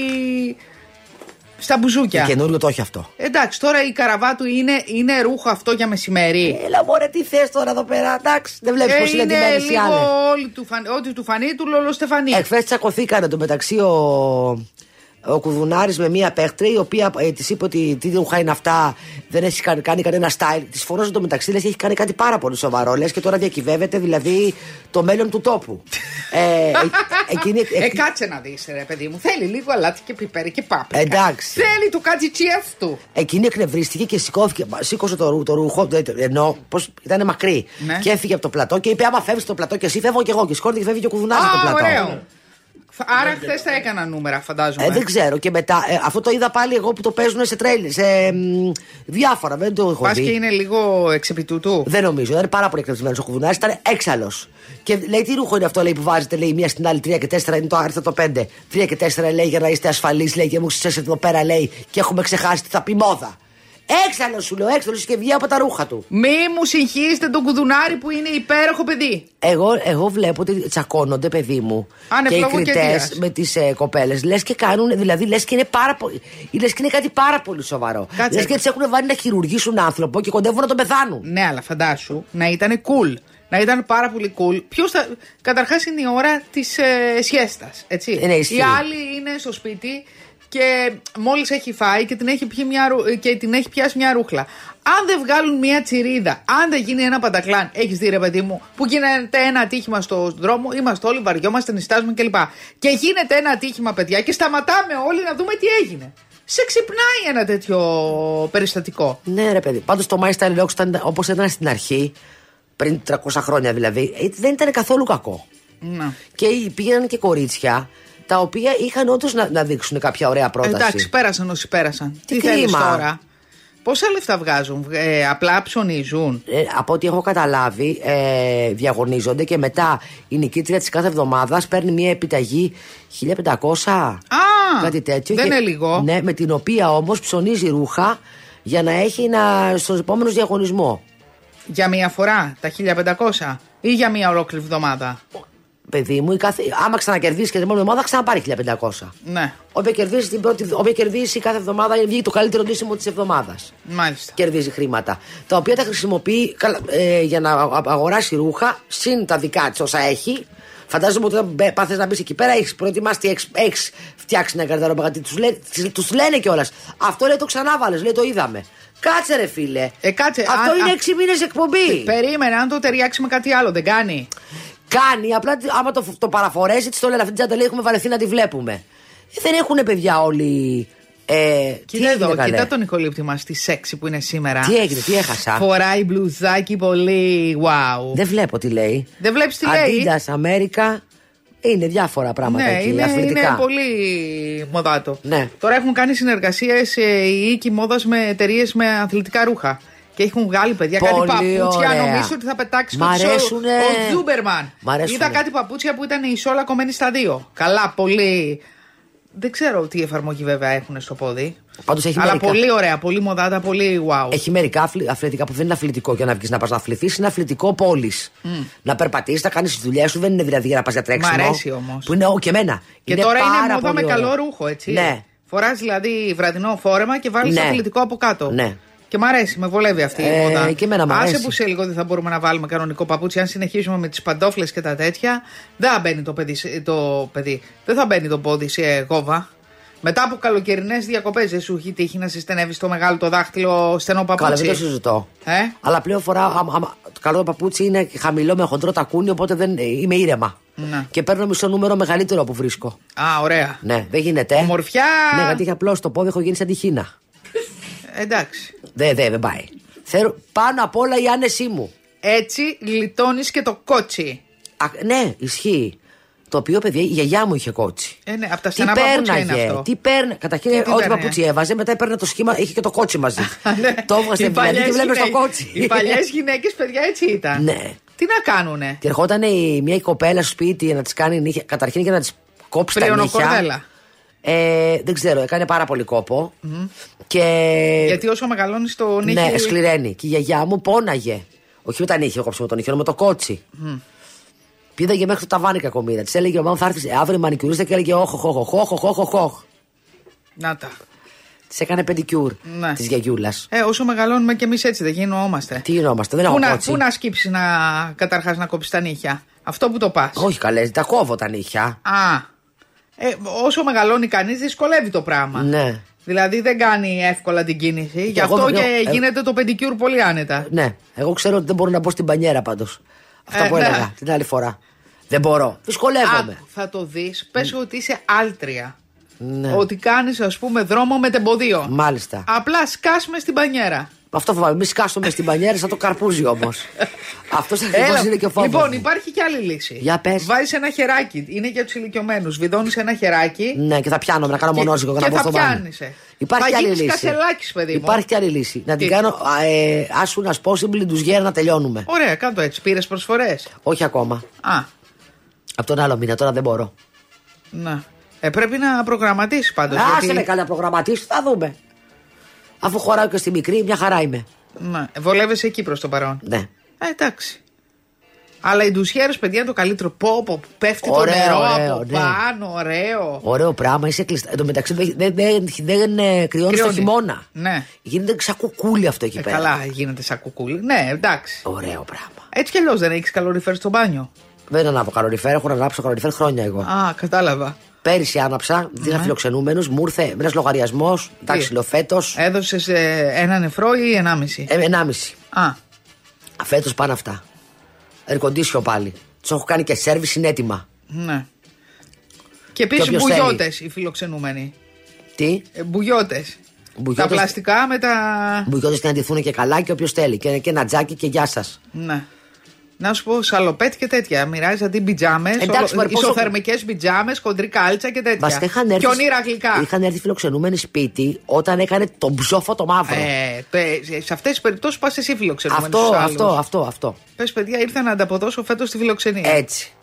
στα μπουζούκια. Καινούριο το έχει αυτό. Εντάξει, τώρα η Καραβάτου είναι ρούχο αυτό για μεσημερί. Έλα, μωρέ, τι θες τώρα εδώ πέρα. Εντάξει, δεν βλέπεις πως είναι ντυμένες οι άλλες. Ό,τι του φανεί, του λολοστεφανεί. Εχθές τσακωθήκανε το μεταξύ ο Κουδουνάρης με μία παίχτρια, η οποία της είπε ότι τι ρούχα είναι αυτά, δεν έχει κάνει κανένα style. Της φωνάζει το μεταξύ, λες, έχει κάνει κάτι πάρα πολύ σοβαρό. Λες, και τώρα διακυβεύεται δηλαδή το μέλλον του τόπου. Κάτσε να δεις, ρε παιδί μου. Θέλει λίγο αλάτι και πιπέρι και πάπρικα. Εντάξει. Θέλει το κατζιτσιέφ του. Εκείνη εκνευρίστηκε και σήκωσε το ρούχο, ενώ πως ήταν μακρύ. Ναι. Και έφυγε από το πλατό και είπε: άμα φεύγεις στο πλατό και εσύ, φεύγω και εγώ. Και σηκώνεται και φεύγει και ο Κουδουνάρης από το πλατό. Ωραίο. Άρα χθες θα έκανα νούμερα, φαντάζομαι. Δεν ξέρω. Και μετά, αυτό το είδα πάλι εγώ που το παίζουν σε τρέιλερ, σε διάφορα. Δεν το έχω δει. Πας και είναι λίγο εξεπιτούτου. Δεν νομίζω. Ήταν πάρα πολύ εκνευρισμένος ο Κουδουνάρης, ήταν έξαλλος. Και λέει: τι ρούχο είναι αυτό, λέει, που βάζετε, λέει, μία στην άλλη, 3 και 4, είναι το άρθρο το 5. 3 και 4, λέει, για να είστε ασφαλείς, λέει, και μου ξέρετε εδώ πέρα, λέει, και έχουμε ξεχάσει τι θα πει μόδα. Έξαλλος, σου λέω, έξαλλος, και βγει από τα ρούχα του. Μη μου συγχύσετε τον Κουδουνάρη που είναι υπέροχο παιδί. Εγώ βλέπω ότι τσακώνονται, παιδί μου. Και οι κριτές με τις κοπέλες. Λες και κάνουν, δηλαδή λες και είναι λες και είναι κάτι πάρα πολύ σοβαρό. Λες και τις έχουν βάλει να χειρουργήσουν άνθρωπο και κοντεύουν να τον πεθάνουν. Ναι, αλλά φαντάσου να ήταν cool. Να ήταν πάρα πολύ cool. Καταρχάς είναι η ώρα της σιέστας, έτσι. Η άλλη είναι στο σπίτι και μόλις έχει φάει και την έχει πιάσει μια ρούχλα. Αν δεν βγάλουν μια τσιρίδα, αν δεν γίνει ένα παντακλάν, έχεις δει, ρε παιδί μου, που γίνεται ένα ατύχημα στον δρόμο, είμαστε όλοι, βαριόμαστε, νηστάζουμε κλπ. Και γίνεται ένα ατύχημα, παιδιά, και σταματάμε όλοι να δούμε τι έγινε. Σε ξυπνάει ένα τέτοιο περιστατικό. Ναι, ρε παιδί. Πάντως το My Style Locks ήταν όπως ήταν στην αρχή, πριν 300 χρόνια δηλαδή, δεν ήταν καθόλου κακό. Να. Και πήγαιναν και κορίτσια τα οποία είχαν όντως να δείξουν κάποια ωραία πρόταση. Εντάξει, πέρασαν όσοι πέρασαν. Τι θέλεις τώρα. Πόσα λεφτά βγάζουν, απλά ψωνίζουν? Από ό,τι έχω καταλάβει, διαγωνίζονται και μετά η νικήτρια της κάθε εβδομάδας παίρνει μια επιταγή 1.500. Κάτι τέτοιο. Δεν είναι λίγο. Ναι, με την οποία όμως ψωνίζει ρούχα για να έχει στον επόμενο διαγωνισμό. Για μία φορά τα 1.500 ή για μία ολόκληρη εβδομάδα? Παιδί μου, άμα ξανακερδίσει και την επόμενη εβδομάδα, ξαναπάρει 1.500. Ναι. Όποια κερδίσει κάθε εβδομάδα, βγει το καλύτερο ντύσιμο της εβδομάδας. Μάλιστα. Κερδίζει χρήματα. Τα οποία τα χρησιμοποιεί για να αγοράσει ρούχα, συν τα δικά της όσα έχει. Φαντάζομαι ότι όταν πάθεις να μπεις εκεί πέρα, έχεις προετοιμάσει, έχεις φτιάξει ένα καρταρόμπα. Τους λένε κιόλας. Αυτό λέει το ξανάβαλες, λέει το είδαμε. Κάτσε ρε φίλε. Αυτό είναι 6 μήνες εκπομπή. Περίμενε, αν το ταιριάξει με κάτι άλλο, δεν κάνει? Κάνει, απλά άμα το παραφορέσει, τη το λένε αυτή την τζάντα, λέει έχουμε βαρεθεί να τη βλέπουμε. Δεν έχουν παιδιά όλοι. Κοίτα εδώ, κοίτα τον Νικολίπτη μας, τη σεξι που είναι σήμερα. Τι έγινε, τι έχασα? Φοράει μπλουζάκι πολύ. Wow. Δεν βλέπω τι λέει. Δεν βλέπεις τι λέει? Adidas, Αμέρικα. Είναι διάφορα πράγματα εκεί. Είναι πολύ μοδάτο. Ναι. Τώρα έχουν κάνει συνεργασίες οι οίκοι μόδας με εταιρείες με αθλητικά ρούχα. Και έχουν βγάλει παιδιά πολύ κάτι παπούτσια. Ωραία. Νομίζω ότι θα πετάξει ο Ζούμπερμαν. Είδα κάτι παπούτσια που ήταν η σόλα κομμένη στα δύο. Καλά, πολύ. Δεν ξέρω τι εφαρμογή βέβαια έχουν στο πόδι. Πάντως έχει αλλά μερικά. Πολύ ωραία, πολύ μοδάτα, πολύ wow. Έχει μερικά αθλητικά που δεν είναι αθλητικό για να βγει να πα να αθληθεί, είναι αθλητικό πόλης. Να περπατήσει, να κάνει τι δουλειέ σου, δεν είναι δηλαδή για να πα για τρέξιμο. Μ' αρέσει όμως. Που είναι και εμένα. Και είναι τώρα είναι μόδα με καλό ρούχο, έτσι. Ναι. Φοράς δηλαδή βραδινό φόρεμα και βάλεις αθλητικό από κάτω. Ναι. Και μ' αρέσει, με βολεύει αυτή η μόδα. Και εμένα μ' αρέσει. Άσε που σε λίγο δεν θα μπορούμε να βάλουμε κανονικό παπούτσι. Αν συνεχίσουμε με τις παντόφλες και τα τέτοια, δεν θα μπαίνει το παιδί. Δεν θα μπαίνει το πόδι σε γόβα. Μετά από καλοκαιρινές διακοπές, δεν σου έχει τύχει να συστενεύεις το μεγάλο το δάχτυλο στενό παπούτσι? Καλά, δεν το συζητώ. Αλλά πλέον φορά το καλό το παπούτσι είναι χαμηλό με χοντρό τακούνι, οπότε δεν είμαι ήρεμα. Ναι. Και παίρνω μισό νούμερο μεγαλύτερο που βρίσκω. Α, ωραία. Ναι, δεν γίνεται. Ομορφιά! Ναι, γιατί είχε απλώ το πόδι, έχω γίνει σαν τη Χίνα. Εντάξει. Δεν πάει. Θέλω πάνω απ' όλα η άνεσή μου. Έτσι γλιτώνεις και το κότσι. Ναι, ισχύει. Το οποίο, παιδιά, η γιαγιά μου είχε κότσι. Ναι, από τα στενά παπούτσια είναι αυτό. Τι παίρνε. Καταρχήν, ό,τι παπούτσι έβαζε, μετά έπαιρνε το σχήμα, είχε και το κότσι μαζί. Το έβγαζε δηλαδή και βλέπει το κότσι. Οι παλιές γυναίκες, παιδιά, έτσι ήταν. Ναι. Τι να κάνουνε. Και ερχόταν μια κοπέλα στο σπίτι να τη κάνει νύχια, καταρχήν και να τη κόψει τα νύχια. Δεν ξέρω, έκανε πάρα πολύ κόπο. Γιατί όσο μεγαλώνει το νύχι. Ναι, σκληραίνει. Και η γιαγιά μου πόναγε. Όχι με τα νύχια, κόψε με τον νύχιο, με το κότσι. Πήδαγε μέχρι το ταβάνι κακομοίρα. Τη έλεγε: Μάλλον θα έρθει αύριο η μανικιουρίστα και έλεγε: Όχ. Να τα. Τη έκανε πεντικιούρ τη γιαγιούλα. Όσο μεγαλώνουμε κι εμεί έτσι δεν γινόμαστε. Τι γινόμαστε, δεν έχω κότσι. Πού να σκύψει καταρχάς να κόψει τα νύχια? Αυτό που το πα. Όχι καλέ, τα κόβω τα νύχια. Όσο μεγαλώνει κανείς δυσκολεύει το πράγμα. Ναι. Δηλαδή δεν κάνει εύκολα την κίνηση. Γι' αυτό και γίνεται το πεντικιούρ πολύ άνετα. Ναι. Εγώ ξέρω ότι δεν μπορώ να μπω στην μπανιέρα πάντως. Αυτό που έλεγα την άλλη φορά. Δεν μπορώ. Δυσκολεύομαι. Θα το δεις. Πες ότι είσαι άλτρια. Ναι. Ότι κάνεις, ας πούμε, δρόμο με τεμποδίο. Μάλιστα. Απλά σκάσουμε στην μπανιέρα. Αυτό φοβάμαι. Μη σκάσουμε στην μπανιέρα σαν το καρπούζι όμως. Αυτό ακριβώς είναι και ο φόβος. Λοιπόν, υπάρχει και άλλη λύση. Για πες. Βάζεις ένα χεράκι. Είναι για τους ηλικιωμένους. Βιδώνεις ένα χεράκι. Ναι, και θα πιάνω να κάνω μονόζυγο. Και θα πιάνεις. Υπάρχει και άλλη λύση. Κασελάκης, παιδί μου. Υπάρχει και άλλη λύση. Να την κάνω as soon as possible, τους γέρα να τελειώνουμε. Ωραία, κάτω έτσι. Πήρες προσφορές? Όχι ακόμα. Από τον άλλο μήνα, τώρα δεν μπορώ. Να. Πρέπει να προγραμματίσεις πάντως. Άσε με καλά προγραμματίσεις, θα δούμε. Αφού χωράω και στη μικρή, μια χαρά είμαι. Ναι. Βολεύεσαι εκεί προς το παρόν. Ναι. Εντάξει. Αλλά οι ντουσιέρες, παιδιά, είναι το καλύτερο. Πόπο, πέφτει ωραίο, το νερό από πάνω, ωραίο. Ωραίο πράγμα, είσαι κλειστά. Εν τω μεταξύ δεν κρυώνει το χειμώνα. Ναι. Γίνεται σαν κουκούλι αυτό εκεί πέρα. Καλά, γίνεται σαν κουκούλι. Ναι, εντάξει. Ωραίο πράγμα. Έτσι κι αλλιώς δεν έχεις καλοριφέρ στο μπάνιο? Δεν ανάβω καλοριφέρ, έχω ανάψει το καλοριφέρ χρόνια εγώ. Κατάλαβα. Πέρυσι άναψα, είχα φιλοξενούμενους, μου ήρθε ένας λογαριασμός. Εντάξει, λέω φέτος. Έδωσες ένα νεφρό ή 1,5? 1,5. Φέτος πάνε αυτά. Ερκοντήσιο πάλι. Τους έχω κάνει και σέρβις, είναι έτοιμα. Ναι. Και επίσης μπουγιώτες οι φιλοξενούμενοι. Τι? Μπουγιώτες. Τα πλαστικά με τα. Μπουγιώτες και να ντυθούν και καλά και όποιος θέλει. Και ένα τζάκι και γεια σας. Ναι. Να σου πω, σαλοπέτ και τέτοια. Μοιράζει αντί πιτζάμες, ισοθερμικές πιτζάμες, χοντρή κάλτσα και τέτοια. Και ονείρα γλυκά. Είχαν έρθει φιλοξενούμενοι σπίτι όταν έκανε τον ψόφο το μαύρο. Σε αυτές τις περιπτώσεις πας εσύ φιλοξενούμενος. Αυτό. Πες, παιδιά, ήρθα να ανταποδώσω φέτος στη φιλοξενία. Έτσι.